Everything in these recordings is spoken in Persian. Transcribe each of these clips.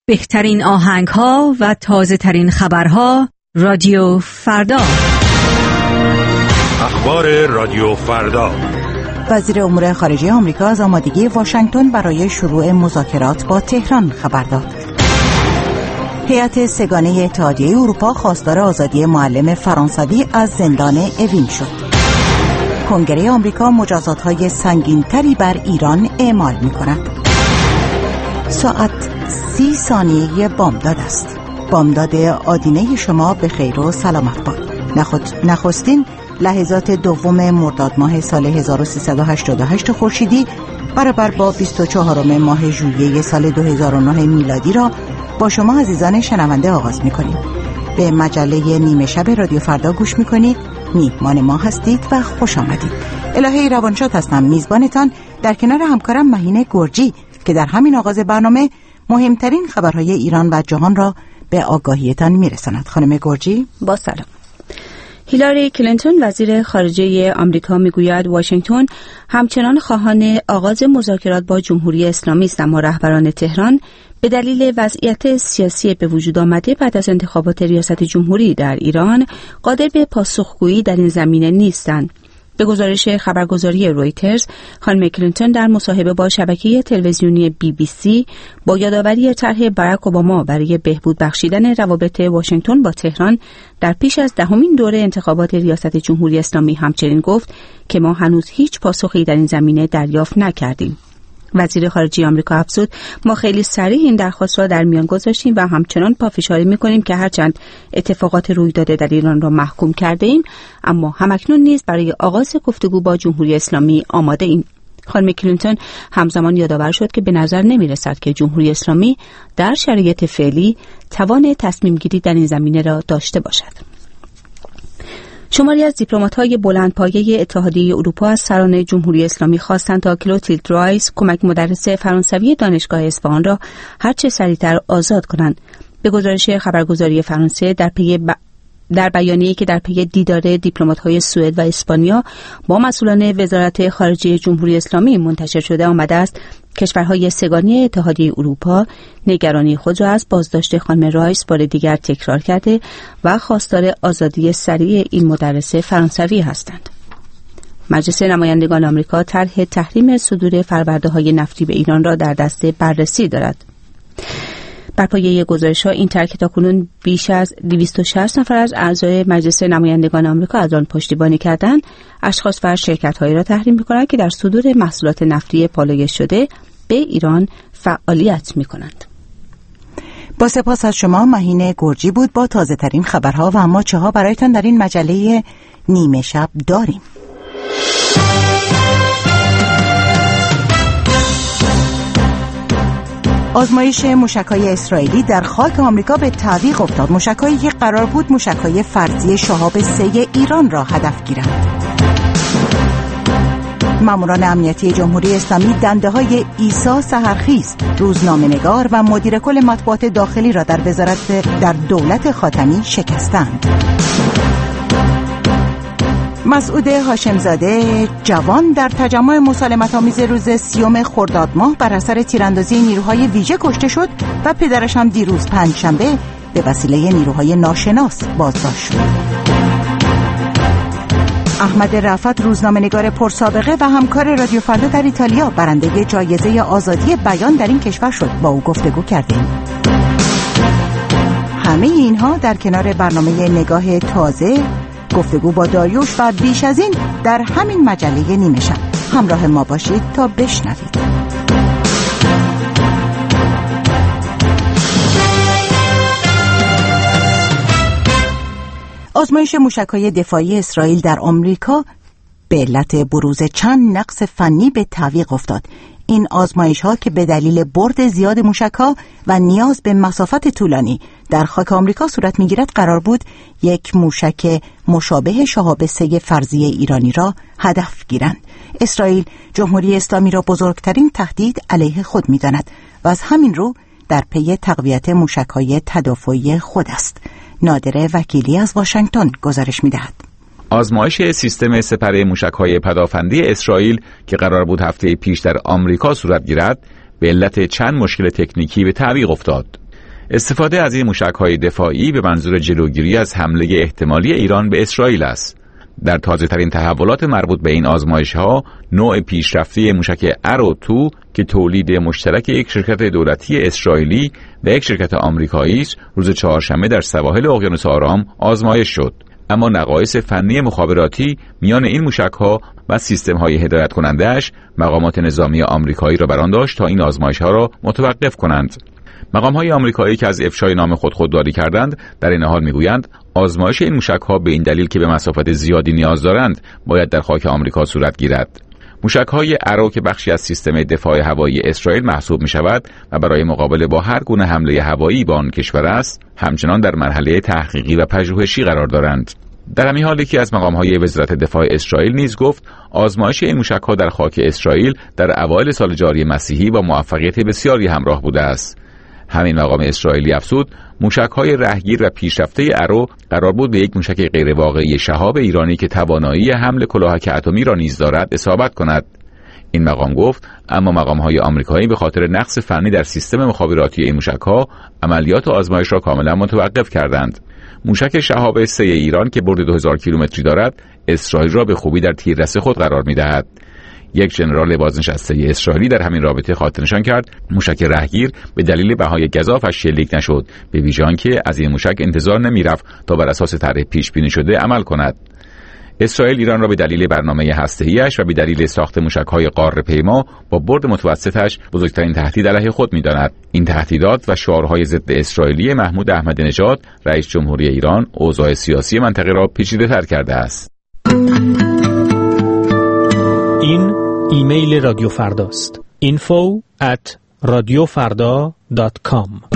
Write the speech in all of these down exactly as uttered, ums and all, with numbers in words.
بهترین آهنگ‌ها و تازه‌ترین خبرها رادیو فردا. اخبار رادیو فردا. وزیر امور خارجه آمریکا از آمادگی واشنگتن برای شروع مذاکرات با تهران خبر داد. هیئت سه‌گانه اتحادیه اروپا خواستار آزادی معلم فرانسوی از زندان اوین شد. کنگره آمریکا مجازات‌های سنگین‌تری بر ایران اعمال می‌کند. ساعت سی ثانیه بامداد است. بامداد آدینه شما به خیر و سلامت باد. نخستین لحظات دوم مرداد ماه سال هزار و سیصد و هشتاد و هشت خورشیدی برابر با بیست و چهارم ماه ژوئیه سال دو هزار و نه میلادی را با شما عزیزان شنونده آغاز می‌کنیم. به مجله نیمه شب رادیو فردا گوش می‌کنید. میهمان ما هستید و خوش آمدید. الهه روانشاد هستم، میزبانتان، در کنار همکارم مهینه گرجی که در همین آغاز برنامه مهمترین خبرهای ایران و جهان را به آگاهیتان میرساند. خانم گرجی، با سلام. هیلاری کلینتون وزیر خارجه آمریکا میگوید واشنگتن همچنان خواهان آغاز مذاکرات با جمهوری اسلامی است، اما رهبران تهران به دلیل وضعیت سیاسی به وجود آمده بعد از انتخابات ریاست جمهوری در ایران قادر به پاسخگویی در این زمینه نیستند. به گزارش خبرگزاری رویترز، خانم کلینتون در مصاحبه با شبکه تلویزیونی بی بی سی با یادآوری طرح باراک اوباما برای بهبود بخشیدن روابط واشنگتن با تهران در پیش از دهمین دوره انتخابات ریاست جمهوری اسلامی همچنین گفت که ما هنوز هیچ پاسخی در این زمینه دریافت نکردیم. وزیر خارجه آمریکا افزود ما خیلی سریع این درخواست را در میان گذاشتیم و همچنان پافشاری می‌کنیم که هرچند اتفاقات روی داده در ایران را محکوم کرده ایم، اما همکنون نیز برای آغاز گفتگو با جمهوری اسلامی آماده ایم. خانم کلینتون همزمان یادآور شد که به نظر نمی‌رسد که جمهوری اسلامی در شرایط فعلی توان تصمیم گیری در این زمینه را داشته باشد. شماری از دیپلمات‌های بلندپایه اتحادیه اروپا از سران جمهوری اسلامی خواستند تا کلوتیلد رایس، کمک مدرس فرانسوی دانشگاه اصفهان را هرچه سریعتر آزاد کنند. به گزارش خبرگزاری فرانسه در پی ب... در بیانیه‌ای که در پی دیدار دیپلمات‌های سوئد و اسپانیا با مسئولان وزارت خارجه جمهوری اسلامی منتشر شده آمده است کشورهای سه‌گانه اتحادیه اروپا نگرانی خود را از بازداشت خانم رایس بار دیگر تکرار کرده و خواستار آزادی سریع این مدرس فرانسوی هستند. مجلس نمایندگان آمریکا طرح تحریم صدور فرورده‌های نفتی به ایران را در دست بررسی دارد. بر پایه گزارش‌ها این طرح که تاکنون بیش از دویست و شصت نفر از اعضای مجلس نمایندگان آمریکا از آن پشتیبانی کردند، اشخاص و شرکت‌هایی را تحریم می‌کند که در صدور محصولات نفتی پالایش شده به ایران فعالیت می‌کنند. با سپاس از شما مهینه گرجی بود با تازه‌ترین خبرها و اما چه ها برایتان در این مجله نیمه شب داریم. آزمایش موشک‌های اسرائیلی در خاک آمریکا به تعویق افتاد. موشک‌هایی که قرار بود موشک‌های فرضی شهاب سه ایران را هدف گیرند. ماموران امنیتی جمهوری اسلامی دنده‌های عیسی سحرخیز، روزنامه‌نگار و مدیر کل مطبوعات داخلی را در وزارت در دولت خاتمی شکستند. مسعود هاشمزاده جوان در تجمع مسالمت‌آمیز روز سیوم خرداد ماه بر اثر تیراندازی نیروهای ویژه کشته شد و پدرش هم دیروز پنجشنبه به وسیله نیروهای ناشناس بازداشت شد. احمد رفعت روزنامه‌نگار پرسابقه و همکار رادیو فردا در ایتالیا برنده جایزه آزادی بیان در این کشور شد. با او گفتگو کردیم. همه اینها در کنار برنامه نگاه تازه، گفتگو با داریوش و بیش از این در همین مجله نیمه شب. همراه ما باشید تا بشنوید. آزمایش موشک‌های دفاعی اسرائیل در آمریکا به علت بروز چند نقص فنی به تعویق افتاد. این آزمایش‌ها که به دلیل برد زیاد موشک‌ها و نیاز به مسافت طولانی در خاک آمریکا صورت می‌گیرد قرار بود یک موشک مشابه شهاب سه فرضی ایرانی را هدف گیرند. اسرائیل جمهوری اسلامی را بزرگترین تهدید علیه خود می‌داند و از همین رو در پی تقویت موشک‌های تدافعی خود است. نادر وکیلی از واشنگتن گزارش می‌دهد. آزمایش سیستم سپره موشک‌های پدافندی اسرائیل که قرار بود هفته پیش در آمریکا صورت گیرد به علت چند مشکل تکنیکی به تعویق افتاد. استفاده از این موشک‌های دفاعی به منظور جلوگیری از حمله احتمالی ایران به اسرائیل است. در تازه‌ترین تحولات مربوط به این آزمایش‌ها، نوع پیشرفته موشک ارو دو که تولید مشترک یک شرکت دولتی اسرائیلی و یک شرکت آمریکایی است، روز چهارشنبه در سواحل اقیانوس آرام آزمایش شد. اما نقایص فنی مخابراتی میان این موشک‌ها و سیستم‌های هدایت کننده‌اش مقامات نظامی آمریکایی را برآن داشت تا این آزمایش‌ها را متوقف کنند. مقام‌های آمریکایی که از افشای نام خود خودداری کردند در این حال میگویند آزمایش این موشک‌ها به این دلیل که به مسافت زیادی نیاز دارند باید در خاک آمریکا صورت گیرد. موشک‌های ارو که بخشی از سیستم دفاع هوایی اسرائیل محسوب می‌شود و برای مقابله با هر گونه حمله هوایی به آن کشور است، همچنان در مرحله تحقیقی و پژوهشی قرار دارند. در همین حال یکی از مقام‌های وزارت دفاع اسرائیل نیز گفت آزمایش این موشک‌ها در خاک اسرائیل در اوایل سال جاری مسیحی با موفقیت بسیاری همراه بوده است. همین مقام اسرائیلی افزود موشک‌های رهگیر و پیشرفته ارو قرار بود به یک موشک غیرواقعی شهاب ایرانی که توانایی حمل کلاهک اتمی را نیز دارد اصابت کند. این مقام گفت اما مقام‌های آمریکایی به خاطر نقص فنی در سیستم مخابراتی این موشک‌ها عملیات آزمایش را کاملا متوقف کردند. موشک شهاب سه ایران که برد دو هزار کیلومتری دارد، اسرائیل را به خوبی در تیررس خود قرار می‌دهد. یک ژنرال بازنشسته اسرائیلی در همین رابطه خاطر نشان کرد موشک رهگیر به دلیل بهای گزافش شلیک نشد، به ویژه آنکه از این موشک انتظار نمی‌رفت تا بر اساس طرح پیش بینی شده عمل کند. اسرائیل ایران را به دلیل برنامه هسته‌ایش و به دلیل ساخت موشک‌های قاره‌پیما با برد متوسطش بزرگترین تهدید علیه خود می‌داند. این تهدیدات و شعارهای ضد اسرائیلی محمود احمدی نژاد رئیس جمهوری ایران اوضاع سیاسی منطقه را پیچیده‌تر کرده است. این ایمیل رادیو فرداست. info at radiofarda dot com.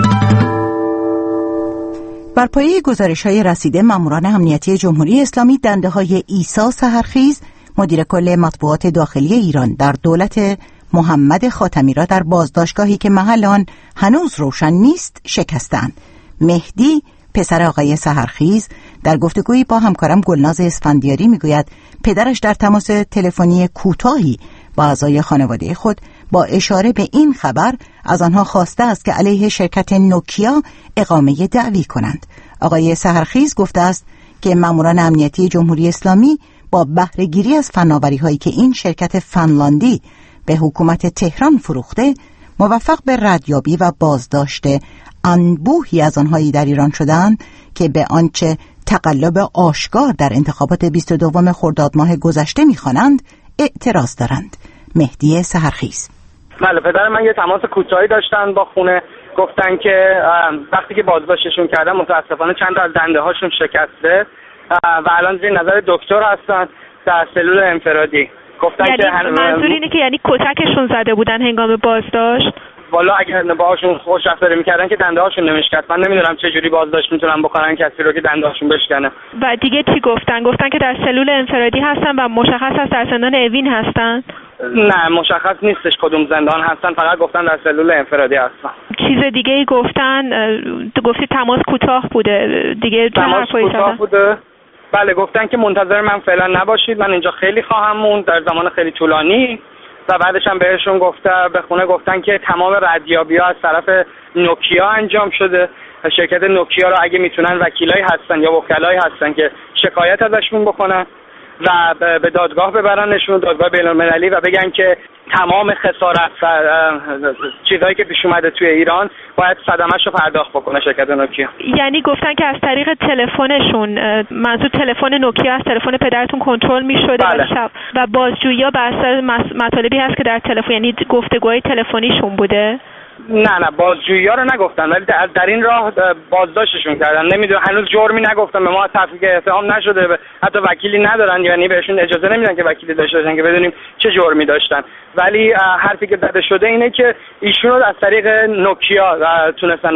بر پایه گزارش‌های رسیده ماموران امنیتی جمهوری اسلامی دنده‌های عیسی سحرخیز مدیر کل مطبوعات داخلی ایران در دولت محمد خاتمی را در بازداشتگاهی که محل آن هنوز روشن نیست شکستند. مهدی پسر آقای سحرخیز در گفتگویی با همکارم گلناز اسفندیاری میگوید پدرش در تماس تلفنی کوتاهی با اعضای خانواده خود با اشاره به این خبر از آنها خواسته است که علیه شرکت نوکیا اقامه دعوی کنند. آقای سحرخیز گفته است که ماموران امنیتی جمهوری اسلامی با بهره گیری از فناوری‌هایی که این شرکت فنلاندی به حکومت تهران فروخته موفق به ردیابی و بازداشت انبوهی از آنهایی در ایران شدند که به آنچه تقلب آشکار در انتخابات بیست و دوم خرداد ماه گذشته می‌خوانند اعتراض دارند. مهدی سحرخیز: بله، پدر من یه تماس کوتاهی داشتن با خونه، گفتن که وقتی که بازداشتشون کردن متاسفانه چند تا از دنده هاشون شکسته و الان زیر نظر دکتر هستن در سلول انفرادی. گفتن یعنی که منظور اینه که یعنی کتکشون زده بودن هنگام بازداشت؟ والا اگر باهاشون خوش رفتاری میکردن که دنده هاشون نمیشکست. من نمیدونم چه جوری بازداشت میتونن بکنن کسی رو که دنده هاشون بشکنه. و دیگه چی گفتن؟ گفتن که در سلول انفرادی هستن و مشخص است در زندان اوین هستن؟ نه، مشخص نیستش کدوم زندان هستن، فقط گفتن در سلول انفرادی هستن. چیز دیگه ای گفتن؟ تو گفتی تماس کوتاه بوده، دیگه تماس کوتاه بوده. بله، گفتن که منتظر من فعلا نباشید، من اینجا خیلی خواهم موند در زمان خیلی طولانی. و بعدش هم بهشون گفته به خونه گفتن که تمام ردیابی‌ها از طرف نوکیا انجام شده. شرکت نوکیا رو اگه میتونن وکیلایی هستن یا وکلایی هستن که شکایت ازشون بکنن و به دادگاه ببرنشون، دادگاه بین‌المللی، و بگن که تمام خسارت و چیزایی که پیش اومده توی ایران باید صدمه‌اش رو پرداخت بکنه شرکت نوکیا. یعنی گفتن که از طریق تلفنشون، منظور تلفن نوکیا، از تلفن پدرتون کنترل می‌شده بله. و, و بازجویی‌ها بر اساس مطالبی هست که در تلفن، یعنی گفتگوهای تلفنیشون بوده؟ نه نه، بازجویی‌ها رو نگفتن، ولی در, در این راه بازداشتشون کردن. نمیدونم، هنوز جرمی نگفتن به ما، تفریق اتهام نشده، حتی وکیلی ندارن، یعنی بهشون اجازه نمیدن که وکیلی داشته باشن که بدونیم چه جرمی داشتن. ولی حرفی که زده شده اینه که ایشون رو از طریق نوکیا تونستن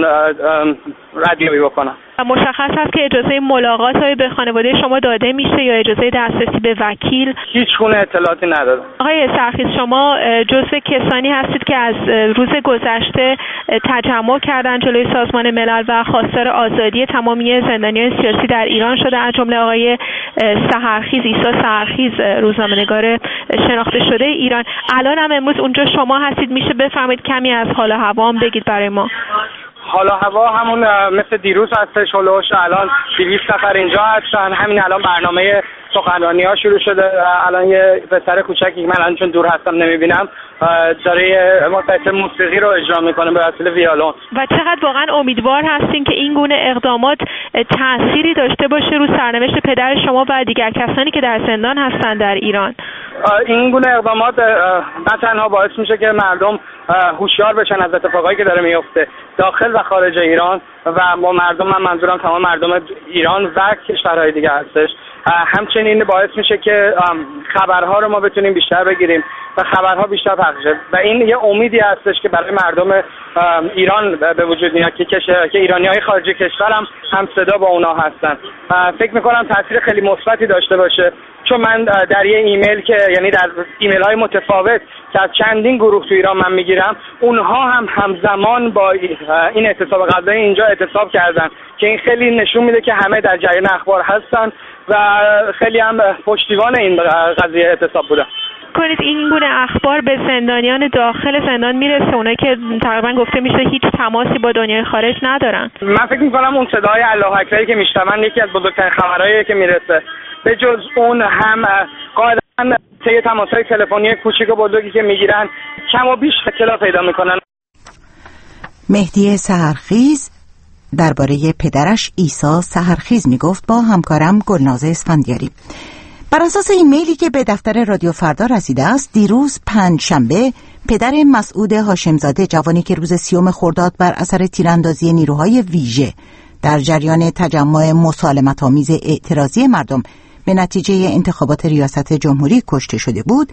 ردیابی بکنن. مشخص هست که اجازه ملاقات های به خانواده شما داده میشه یا اجازه دسترسی به وکیل؟ هیچ گونه اطلاعاتی ندادن. آقای سحرخیز، شما جزو کسانی هستید که از روز گذشته تجمع کردن جلوی سازمان ملل و خواستار آزادی تمامی زندانیان سیاسی در ایران شده، از جمله آقای سحرخیز، عیسی سحرخیز، روزنامه‌نگار شناخته شده ایران. الان هم امروز اونجا شما هستید، میشه بفرمایید کمی از حال و هوا هم بگید برای ما؟ حالا هوا همون مثل دیروز هستش، هلوش الان دویست نفر اینجا هستن. همین الان برنامه سخنرانی ها شروع شده. الان یه پسر کوچکی که من الان چون دور هستم نمیبینم داره متأثر موسیقی رو اجرا میکنه به وسیله ویولون. و چقدر واقعا امیدوار هستین که این گونه اقدامات تأثیری داشته باشه رو سرنوشت پدر شما و دیگر کسانی که در زندان هستن در ایران؟ این گونه اقدامات نه تنها باعث میشه که مردم هوشیار بشن از اتفاقایی که داره میفته داخل و خارج ایران و با مردم، من منظورم تمام مردم ایران و کشورهای دیگه هستش، همچنین باعث میشه که خبرها رو ما بتونیم بیشتر بگیریم و خبرها بیشتر پخش شه و این یه امیدی هستش که برای مردم ایران به وجود میاد که که ایرانیای خارج کشور هم هم صدا با اونا هستن. فکر میکنم تاثیر خیلی مثبتی داشته باشه، چون من در یه ایمیل که یعنی در ایمیل های متفاوت که از چندین گروه تو ایران من میگیرم، اونها هم همزمان با این اعتصاب غذایی اینجا اعتصاب کردن که این خیلی نشون میده که همه در جریان اخبار هستن و خیلی هم پشتیبان این قضیه اعتصاب بودن. کنید این گونه اخبار به زندانیان داخل زندان میرسه، اونایی که تقریبا گفته میشه هیچ تماسی با دنیای خارج ندارن؟ من فکر میکنم اون صدای الله اکبری که میشنون یکی از بزرگترین خبرهایی که میرسه. به جز اون هم قاعدتا طی تماس‌های تلفنی کوچیک و بزرگی که میگیرن کم و بیش اطلاع پیدا میکنن. مهدی سحرخیز درباره پدرش عیسی سحرخیز میگفت با همکارم گلناز اسفندیاری. بر اساس ایمیلی که به دفتر رادیو فردا رسیده است، دیروز پنجشنبه پدر مسعود هاشمزاده، جوانی که روز سیوم خرداد بر اثر تیراندازی نیروهای ویژه در جریان تجمع مسالمت‌آمیز اعتراضی مردم به نتیجه انتخابات ریاست جمهوری کشته شده بود،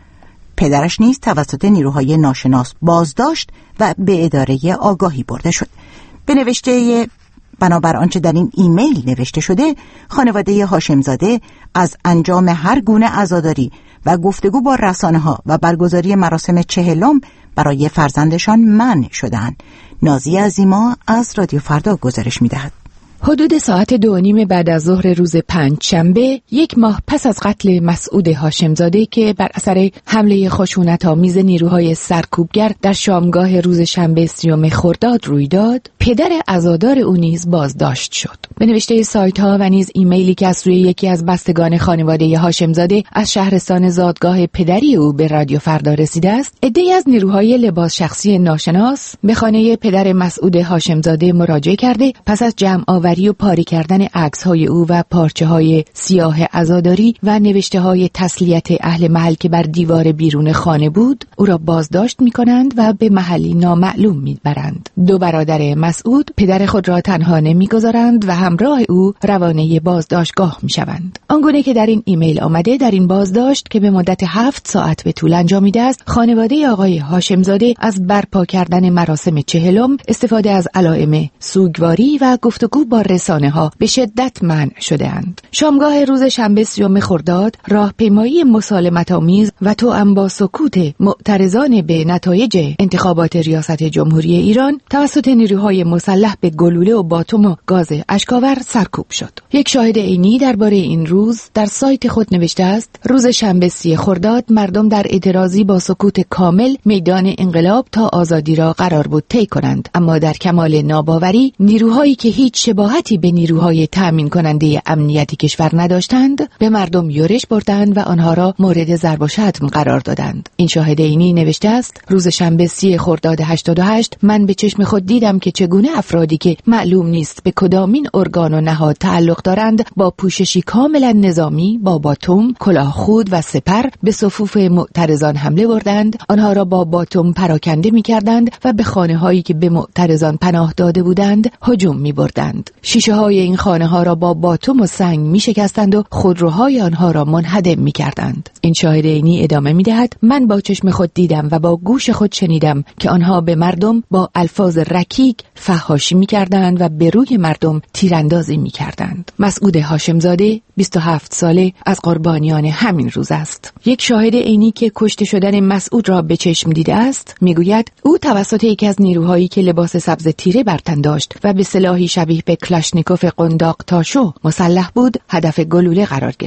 پدرش نیز توسط نیروهای ناشناس بازداشت و به اداره آگاهی برده شد. به نوشته بنابر آنچه در این ایمیل نوشته شده، خانواده هاشمزاده از انجام هر گونه عزاداری و گفتگو با رسانه‌ها و برگزاری مراسم چهلم برای فرزندشان منع شدند. نازی عظیما از رادیو فردا گزارش می‌دهد. حدود ساعت دو نیم بعد از ظهر روز پنجشنبه، یک ماه پس از قتل مسعود هاشمزاده که بر اثر حمله خشونت‌آمیز نیروهای سرکوبگر در شامگاه روز شنبه سیوم خرداد روی داد، پدر عزادار او نیز بازداشت شد. به نوشته سایت‌ها و نیز ایمیلی که از روی یکی از بستگان خانواده هاشمزاده از شهرستان زادگاه پدری او به رادیو فردا رسیده است، عده‌ای از نیروهای لباس شخصی ناشناس به خانه پدر مسعود هاشمزاده مراجعه کرده پس از جمع آوری و پاری کردن عکس‌های او و پارچه‌های سیاه عزاداری و نوشته‌های تسلیت اهل محل که بر دیوار بیرون خانه بود، او را بازداشت می‌کنند و به محلی نامعلوم می‌برند. دو برادر مسعود پدر خود را تنها نمی‌گذارند و همراه او روانه بازداشتگاه می‌شوند. آنگونه که در این ایمیل آمده، در این بازداشت که به مدت هفت ساعت به طول انجامیده است، خانواده آقای هاشمزاده از برپا کردن مراسم چهلم، استفاده از علائم سوگواری و گفتگو با رسانه‌ها به شدت منع شده‌اند. شامگاه روز شنبه سیوم خرداد، راهپیمایی مسالمت‌آمیز و توأم با سکوت معترضان به نتایج انتخابات ریاست جمهوری ایران توسط نیروهای مسلح به گلوله و باتوم و گاز اشک‌آور سرکوب شد. یک شاهد عینی درباره این روز در سایت خود نوشته است: روز شنبه سی خرداد مردم در اعتراضی با سکوت کامل میدان انقلاب تا آزادی را قرار بود طی کنند، اما در کمال ناباوری نیروهایی که هیچ شباهتی به نیروهای تأمین کننده امنیتی کشور نداشتند به مردم یورش بردند و آنها را مورد ضرب و شتم قرار دادند. این شاهد عینی نوشته است: روز شنبه سی خرداد هشتاد و هشت من به چشم خود دیدم که چگونه افرادی که معلوم نیست به کدامین ارگان و نهاد تعلق دارند با پوششی کاملا نظامی با باتوم، کلاه خود و سپر به صفوف معترضان حمله بردند، آنها را با باتوم پراکنده می‌کردند و به خانه‌هایی که به معترضان پناه داده بودند هجوم می‌بردند. شیشه های این خانه ها را با باتوم و سنگ می شکستند و خودروهای آنها را منهدم می کردند. این شاهد عینی ادامه می دهد: من با چشم خود دیدم و با گوش خود شنیدم که آنها به مردم با الفاظ رکیک فحاشی می کردند و به روی مردم تیراندازی می کردند. مسعود هاشمزاده بیست و هفت ساله از قربانیان همین روز است. یک شاهد عینی که کشته شدن مسعود را به چشم دیده است می گوید او توسط یکی از نیروهایی که لباس سبز تیره بر تن داشت و به سلاحی شبیه به کلاشنیکوف قنداق تاشو مسلح بود هدف گلوله قرار گرفت.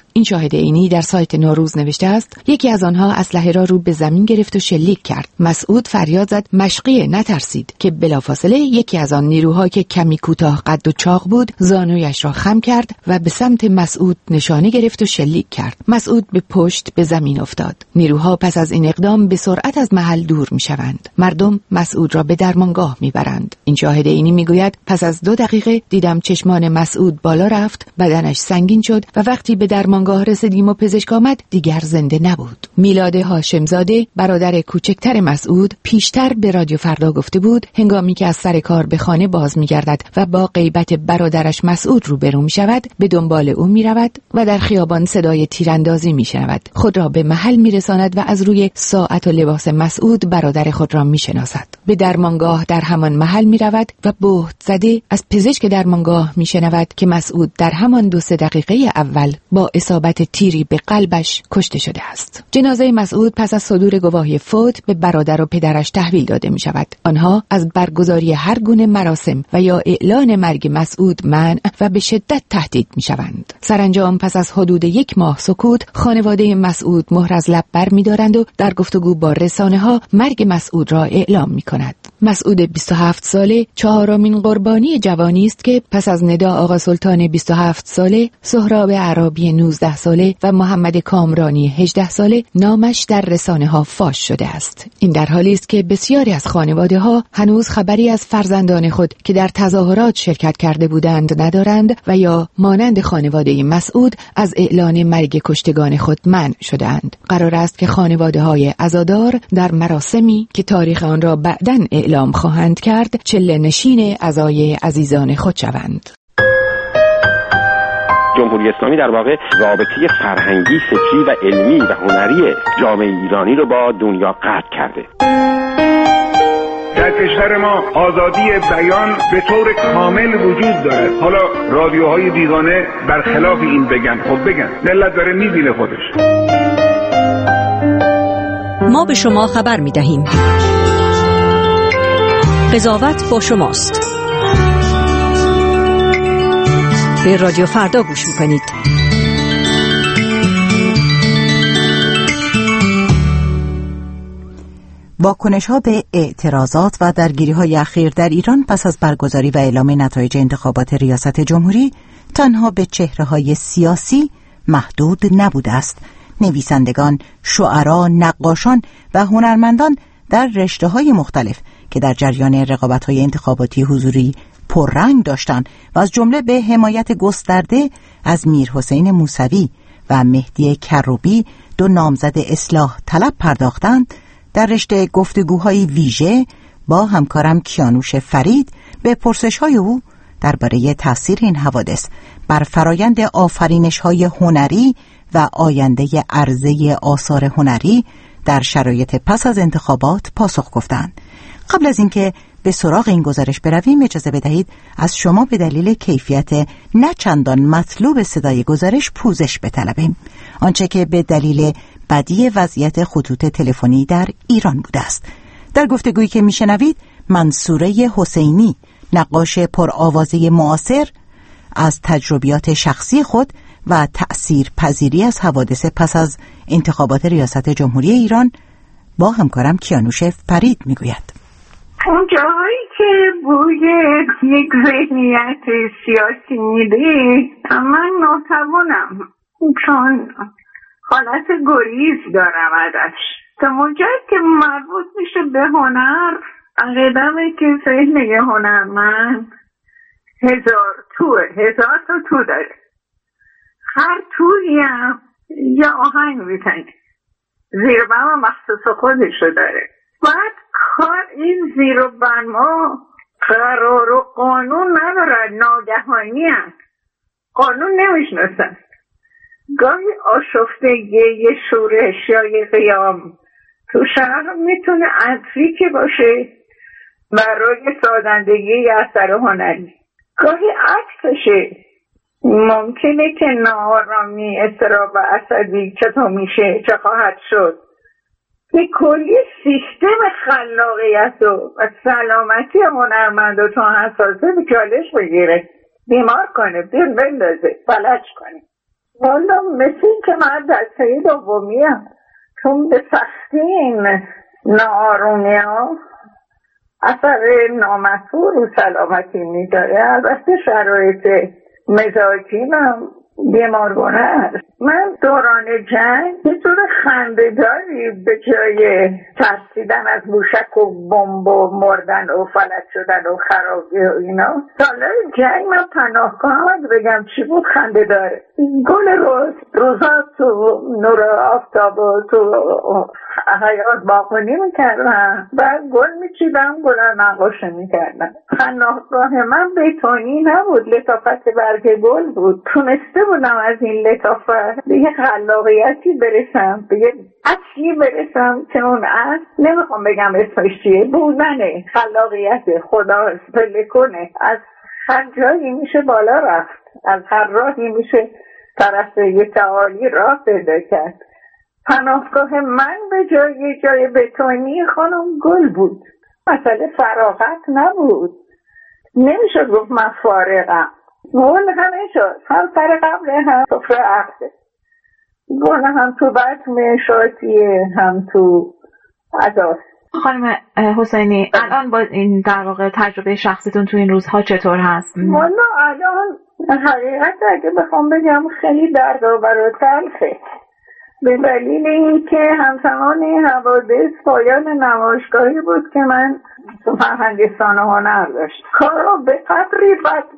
این شاهد عینی در سایت نوروز نوشته است یکی از آنها اسلحه را رو به زمین گرفت و شلیک کرد. مسعود فریاد زد مشقیه، نترسید، که بلافاصله یکی از آن نیروها که کمی کوتاه قد و چاق بود زانویش را خم کرد و به سمت مسعود نشانه گرفت و شلیک کرد. مسعود به پشت به زمین افتاد. نیروها پس از این اقدام به سرعت از محل دور میشوند. مردم مسعود را به درمانگاه میبرند. این شاهد عینی میگوید پس از دو دقیقه دیدم چشمان مسعود بالا رفت، بدنش سنگین شد و وقتی به درمانگاه رسیدیم و پزشک آمد دیگر زنده نبود. میلاد هاشمزاده برادر کوچکتر مسعود پیشتر به رادیو فردا گفته بود هنگامی که از سر کار به خانه باز میگردد و با غیبت برادرش مسعود روبرو میشود به دنبال او میرود و در خیابان صدای تیراندازی میشنود. خود را به محل میرساند و از روی ساعت و لباس مسعود برادر خود را میشناسد. به درمانگاه در همان محل میرود و بهت زده از پزشک درمانگاه میشنود که مسعود در همان دو سه دقیقه اول با اصابت تیری به قلبش کشته شده است. جنازه مسعود پس از صدور گواهی فوت به برادر و پدرش تحویل داده می شود. آنها از برگزاری هر گونه مراسم و یا اعلان مرگ مسعود منع و به شدت تهدید می شوند. سرانجام پس از حدود یک ماه سکوت خانواده مسعود مهر از لب بر می دارند و در گفتگو با رسانه ها مرگ مسعود را اعلام می کند. مسعود بیست و هفت ساله چهارمین قربانی جوانی است که پس از ندا آقا سلطان بیست و هفت ساله، سهراب عرابی نوزده ساله و محمد کامرانی هجده ساله نامش در رسانه ها فاش شده است. این در حالی است که بسیاری از خانواده ها هنوز خبری از فرزندان خود که در تظاهرات شرکت کرده بودند ندارند و یا مانند خانواده مسعود از اعلان مرگ کشتگان خود منع شدند. قرار است که خانواده های عزادار در مراسمی که تاریخ آن را بعداً اعلام خواهند کرد چله نشین عزای عزیزان خود شوند. جمهوری اسلامی در واقع رابطه فرهنگی، فکری و علمی و هنری جامعه ایرانی رو با دنیا قطع کرده. در کشور ما آزادی بیان به طور کامل وجود داره. حالا رادیوهای بیگانه برخلاف این بگن، خب بگن، ملت داره میبینه خودش. ما به شما خبر میدهیم. قضاوت با شماست. به رادیو فردا گوش میکنید. واکنش‌ها به اعتراضات و درگیری‌های اخیر در ایران پس از برگزاری و اعلام نتایج انتخابات ریاست جمهوری تنها به چهره‌های سیاسی محدود نبوده است. نویسندگان، شعرا، نقاشان و هنرمندان در رشته‌های مختلف که در جریان رقابت‌های انتخاباتی حضوری پررنگ داشتند و از جمله به حمایت گسترده از میرحسین موسوی و مهدی کروبی، دو نامزد اصلاح طلب، پرداختند، در رشته گفتگوهای ویژه با همکارم کیانوش فرید به پرسش‌های او درباره تأثیر این حوادث بر فرایند آفرینش‌های هنری و آینده عرضه آثار هنری در شرایط پس از انتخابات پاسخ گفتند. قبل از اینکه به سراغ این گزارش برویم اجازه بدهید از شما به دلیل کیفیت نه چندان مطلوب صدای گزارش پوزش بطلبیم، آنچه که به دلیل بدی وضعیت خطوط تلفنی در ایران بوده است. در گفتگویی که میشنوید منصوره حسینی، نقاش پرآوازه معاصر، از تجربیات شخصی خود و تأثیر پذیری از حوادث پس از انتخابات ریاست جمهوری ایران با همکارم کیانوش فرید میگوید. اون جاهایی که بوی یک ذهنیت سیاسی میده من ناتوانم، چون حالت گریز دارم ازش. تا اونجایی که مربوط میشه به هنر، عقیدمه که ذهن یه هنرمند هزار توه، هزار تا تو داره. هر تویی هم یه آهنگ میتنه، زیر بم مخصوص خودشو داره. باید کار این زیر و بما قرار و قانون ندارد، ناگهانی هست، قانون نمیشناسن. گاهی آشفتگی یه شورش یا یه قیام تو شهر میتونه عطری که باشه برای سازندگی یه اثر هنری، گاهی عکسشه. ممکنه که ناآرامی، اضطراب و عصبی چطور میشه، چه خواهد شد، به کلی سیستم خلاقیت و سلامتی هنرمند و تا حساسه به چالش بگیره، بیمار کنه، دل بندازه، فلج کنه. والا مثل که من دسته دومیم، چون به سختی این ناآرومی ها اثر نامطلوب رو سلامتی میداره. البته شرایط مزاجی من بیمارگونه است. من دوران جنگ یه طور خنده‌داری به جای ترسیدن از موشک و بمب و مردن و فلج شدن و خرابی و اینا، سالهای جنگ من پناهگاه هم بگم چی بود خنده داره. گل روز روزا تو نور آفتاب و تو حیات باغبانی میکردم و گل میچیدم، گل نقاشی میکردم. پناهگاه من بتونی نبود، لطافت برگ گل بود. تونسته بودم از این لطافت به یه خلاقیتی برسم، به یه اصلی برسم که اون اصل نمیخوام بگم اسمش چیه، بودنه، خلاقیت، خدا پله کنه. از هر جایی میشه بالا رفت، از هر راهی میشه طرف یه تعالی راه پیدا کرد. پناهگاه من به جای جای بتونی خانم گل بود. مسئله فراغت نبود، نمیشه گفت من فارغم. گل همه شد، هم سر قبل هم سفره عقده، گل هم تو بطن شاتیه هم تو عداس. خانم حسینی الان با این در واقع تجربه شخصیتون تو این روزها چطور هست؟ والا الان حقیقت اگه بخوام بگم خیلی دردآور و تلخه، به دلیل اینکه همزمان حوادث پایان نمایشگاهی بود که من تو فرهنگستان هنر داشت. کارا به قدری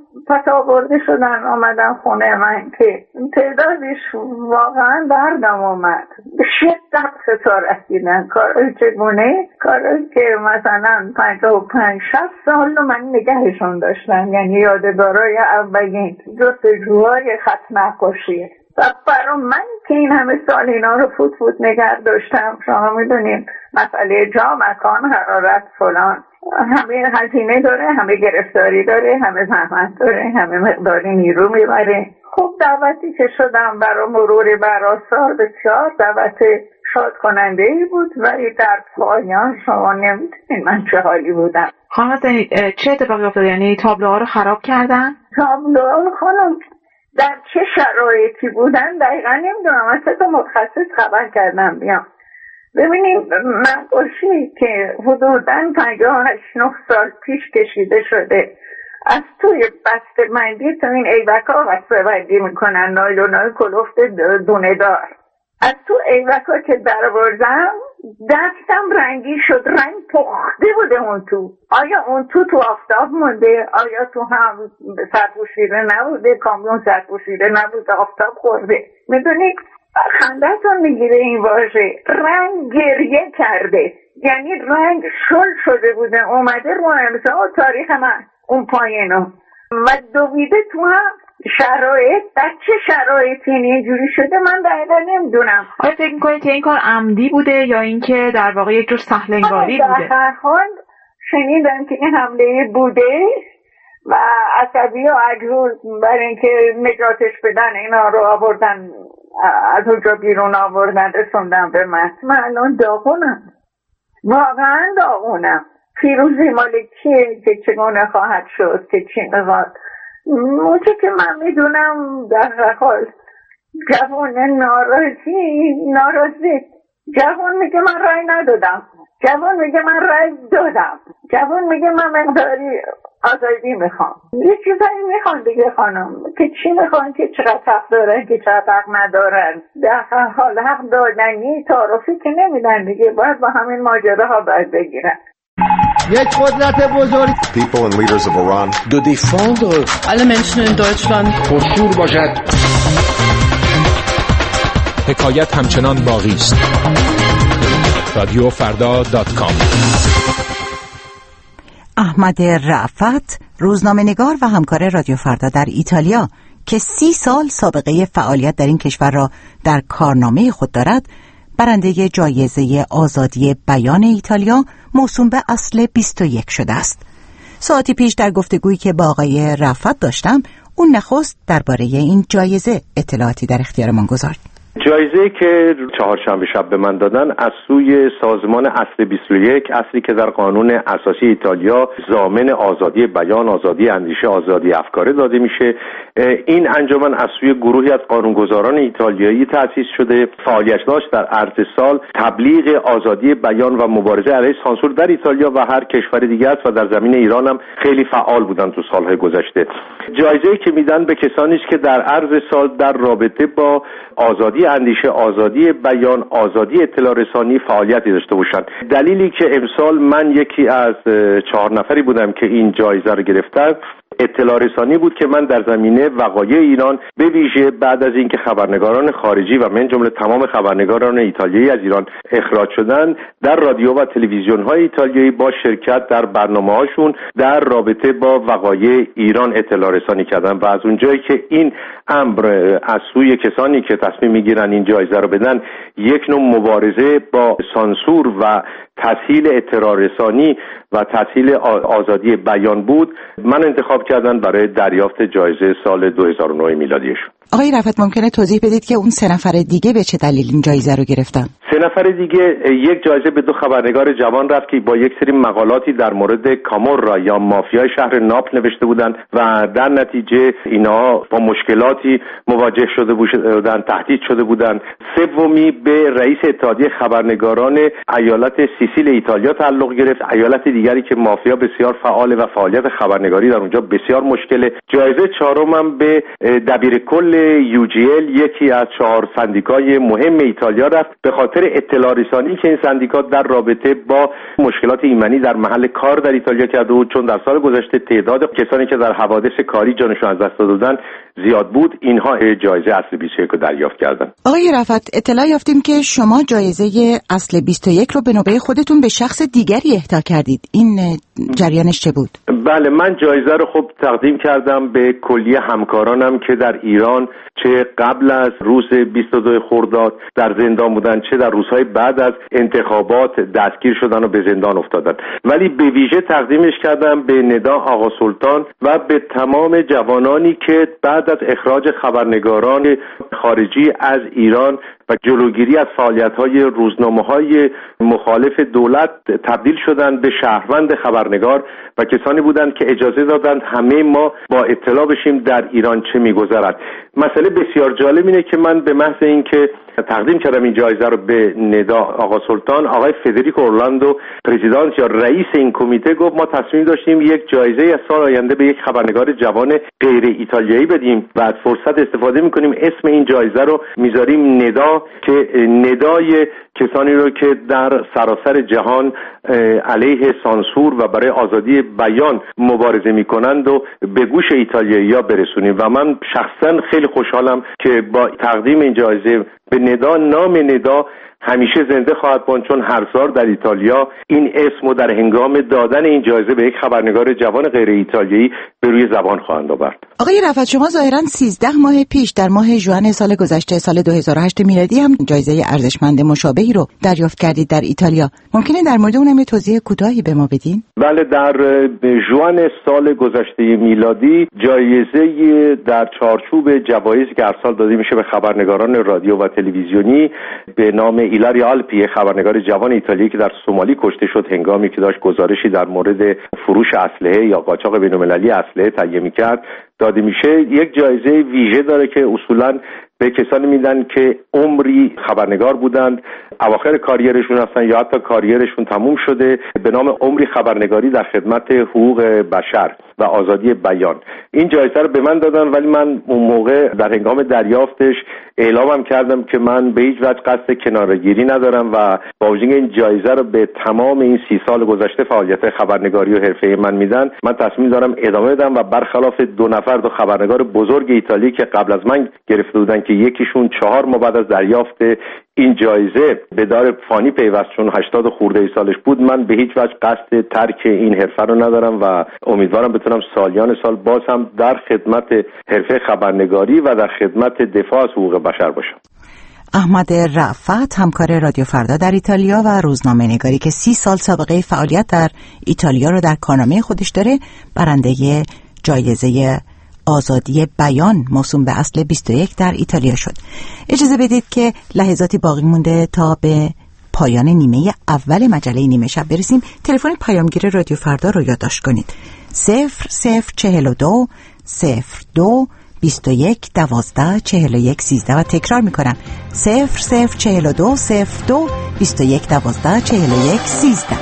پتا برده شدن آمدن خونه من که تعدادش واقعا دردم آمد. به شدت خسارت دیدن کارای چگونه، کارایی که مثلا پنجاه و پنج شصت سال من نگهشون داشتم، یعنی یادگارای اولین جستجوهای خط نقاشی. و برای من که این همه سال اینا رو فوت فوت نگه داشتم، شما میدونین مسئله جا، مکان، حرارت، فلان، همه هزینه داره، همه گرفتاری داره، همه زحمت داره، همه مقداری نیرو میبره. خب دعوتی که شدم برای مرور بر آثار بسیار دعوت شاد کننده ای بود، ولی در پایان شما نمیدونین من چه حالی بودم. خانم چه اتفاقی افتاد؟ یعنی تابلوها رو خراب کردن؟ تابلوها خانم در چه شرایطی بودن دقیقا نمیدونم. من سه تا متخصص خبر کردم بیام. ببینیم نقاشی که حدوداً پنجاه و هشت نه سال پیش کشیده شده، از توی بسته مندی تو این ایوکا بسته بندی میکنن، نایلونای کلفت دونه دار. از تو ایوکا که در بردم دستم رنگی شد، رنگ پخته بوده اون تو. آیا اون تو تو آفتاب مونده؟ آیا تو هم سرپوشیده نبوده؟ کامیون سرپوشیده نبوده؟ آفتاب خورده؟ میدونی خندتون میگیره این واژه، رنگ گریه کرده، یعنی رنگ شل شده بوده اومده رو امضا و تاریخ من اون پایینو و دویده تو هم شرایط. در چه شرایطی اینجوری شده من دقیقا نمیدونم. آیا فکر میکنید که این کار عمدی بوده یا اینکه در واقع یک جور سهلنگاری بوده؟ در هر حال شنیدم که این حمله بوده و عصبی و عجوز برای اینکه نجاتش بدن اینا رو آوردن، از اونجا بیرون آوردن رسوندن به من. من الان داغونم، واقعا داغونم. پیروزی مالکیه که چگونه خواهد شد، که چی میخواد. اونچه که من میدونم در هر حال جوان ناراضی ناراضی جوان میگه من رای ندادم، جوان میگه من رای دادم، جوان میگه من مقداری آزادی میخوام. یه چیزایی میخوان دیگه خانم، که چی میخوان، که چقدر حق دارن، که چقدر حق ندارن. در هر حال حق دادنی تعارفی که نمیدن دیگه، باید با همین ماجره ها باید بگیرن. یک قدرت بزرگ. People and leaders of Iran. De défendre alle Menschen in Deutschland. خشوع باشد. حکایت همچنان باقی است. رادیو فردا دات کام. احمد رأفت، روزنامه‌نگار و همکار رادیو فردا در ایتالیا که سی سال سابقه فعالیت در این کشور را در کارنامه خود دارد، برنده جایزه آزادی بیان ایتالیا موسوم به اصل بیست و یک شده است. ساعتی پیش در گفتگویی که با آقای رأفت داشتم، اون نخست درباره این جایزه اطلاعاتی در اختیارمان گذاشت. جایزه که چهارشنبه شب به من دادن از سوی سازمان اصل بیست و یک، اصلی که در قانون اساسی ایتالیا ضامن آزادی بیان، آزادی اندیشه، آزادی افکار داده میشه. این انجمن از سوی گروهی از قانونگذاران ایتالیایی تأسیس شده، فعالیت داشت در عرض سال تبلیغ آزادی بیان و مبارزه علیه سانسور در ایتالیا و هر کشور دیگه است و در زمین ایران هم خیلی فعال بودن تو سالهای گذشته. جایزه‌ای که میدن به کسانی است که در عرض سال در رابطه با آزادی اندیشه، آزادی بیان، آزادی اطلاع رسانی فعالیتی داشته باشند. دلیلی که امسال من یکی از چهار نفری بودم که این جایزه رو گرفتم اطلاع رسانی بود که من در زمینه وقایع ایران به ویژه بعد از اینکه خبرنگاران خارجی و من جمله تمام خبرنگاران ایتالیایی از ایران اخراج شدن در رادیو و تلویزیون های ایتالیایی با شرکت در برنامه هاشون در رابطه با وقایع ایران اطلاع رسانی کردن و از اونجایی که این امر از سوی کسانی که تصمیم میگیرن این جایزه رو بدن یک نوع مبارزه با سانسور و تسهیل اطلاع رسانی و تسهیل آزادی بیان بود، من انتخاب کردن برای دریافت جایزه سال دو هزار و نه میلادیشون. آقای رفعت ممکنه توضیح بدید که اون سه نفر دیگه به چه دلیل این جایزه رو گرفتن؟ سه نفر دیگه یک جایزه به دو خبرنگار جوان رفت که با یک سری مقالاتی در مورد کاموررا یا مافیای شهر ناپل نوشته بودن و در نتیجه اینا با مشکلاتی مواجه شده بودن، تهدید شده بودن. سومی به رئیس اتحادیه خبرنگاران ایالت سیسیل ایتالیا تعلق گرفت، ایالت دیگری که مافیا بسیار فعال و فعالیت خبرنگاری در اونجا بسیار مشکله. جایزه چهارم هم به دبیر کل یو جی ال، یکی از چهار سندیکای مهم ایتالیا رفت به خاطر اطلاع رسانی که این سندیکا در رابطه با مشکلات ایمنی در محل کار در ایتالیا کرده بود، چون در سال گذشته تعداد کسانی که در حوادث کاری جانشون از دست دادن زیاد بود. اینها جایزه اصل بیست و یک رو دریافت کردن. آقای رفعت، اطلاع یافتیم که شما جایزه اصل بیست و یک رو به نوبه خودتون به شخص دیگری اهدا کردید. این جریانش چه بود؟ بله، من جایزه رو خب تقدیم کردم به کلیه همکارانم که در ایران چه قبل از روز بیست و دو خرداد در زندان بودن، چه در روزهای بعد از انتخابات دستگیر شدن و به زندان افتادن. ولی به ویژه تقدیمش کردم به ندا آقا سلطان و به تمام جوانانی که بعد از اخراج خبرنگاران خارجی از ایران و جلوگیری از فعالیت‌های روزنامه‌های مخالف دولت تبدیل شدن به شهروند خبرنگار و کسانی بودند که اجازه دادند همه ما با اطلاع بشیم در ایران چه می‌گذرد. مسئله بسیار جالب اینه که من به محض اینکه تقدیم کردم این جایزه رو به ندا آقا سلطان، آقای فدریکو اورلاندو پرزیدنت یا رئیس این کمیته گفت ما تصمیم داشتیم یک جایزه از سال آینده به یک خبرنگار جوان غیر ایتالیایی بدیم و از فرصت استفاده می‌کنیم اسم این جایزه رو می‌ذاریم ندا، که ندای کسانی رو که در سراسر جهان علیه سانسور و برای آزادی بیان مبارزه میکنند و به گوش ایتالیایی‌ها برسونیم. و من شخصا خیلی خوشحالم که با تقدیم این جایزه به ندا، نام ندا همیشه زنده خواهد بود، چون هر سال در ایتالیا این اسمو در هنگام دادن این جایزه به یک خبرنگار جوان غیر ایتالیایی به روی زبان خواهند آورد. آقای رفعت، شما ظاهراً سیزده ماه پیش در ماه ژوئن سال گذشته سال دو هزار و هشت میلادی هم جایزه ارزشمند مشابهی رو دریافت کردید در ایتالیا. ممکنه در مورد اونم یه توضیح کوتاهی به ما بدین؟ بله، در ژوئن سال گذشته میلادی جایزه در چارچوب جوایزی که هر سال داده میشه به خبرنگاران رادیو و تلویزیونی به نام ایلاری آلپی، خبرنگار جوان ایتالیایی که در سومالی کشته شد هنگامی که داشت گزارشی در مورد فروش اسلحه یا قاچاق بین‌المللی اسلحه تهیه می‌کرد داده میشه. یک جایزه ویژه داره که اصولاً به کسانی میدن که عمری خبرنگار بودند، اواخر کاریرشون هستن یا حتی کاریرشون تموم شده، به نام عمری خبرنگاری در خدمت حقوق بشر و آزادی بیان. این جایزه رو به من دادن، ولی من اون موقع در هنگام دریافتش اعلامم کردم که من به هیچ وجه قصد کناره‌گیری ندارم و با وجود این جایزه رو به تمام این سی سال گذشته فعالیت خبرنگاری و حرفه‌ای من میدن، من تصمیم دارم ادامه بدم و برخلاف دو نفر دو خبرنگار بزرگ ایتالی که قبل از من گرفته بودن که یکیشون چهار ماه بعد از دریافت این جایزه به دار فانی پیوست چون هشتاد خورده ای سالش بود، من به هیچ وجه قصد ترک این حرفه رو ندارم و امیدوارم بتونم سالیان سال باز هم در خدمت حرفه خبرنگاری و در خدمت دفاع از حقوق بشر باشم. احمد رفعت، همکار رادیو فردا در ایتالیا و روزنامه‌نگاری که سی سال سابقه فعالیت در ایتالیا رو در کارنامه خودش داره، برنده جایزه آزادی بیان موسوم به اصل بیست و یک در ایتالیا شد. اجازه بدید که لحظاتی باقی مونده تا به پایان نیمه اول مجله نیمه شب برسیم. تلفن پیامگیر رادیو فردا رو یادداشت کنید: صفر صفر چهل و دو صفر دو بیست و یک دوازده چهل و یک سیزده و تکرار میکنم: صفر صفر چهل و دو صفر دو بیست و یک دوازده چهل و یک سیزده.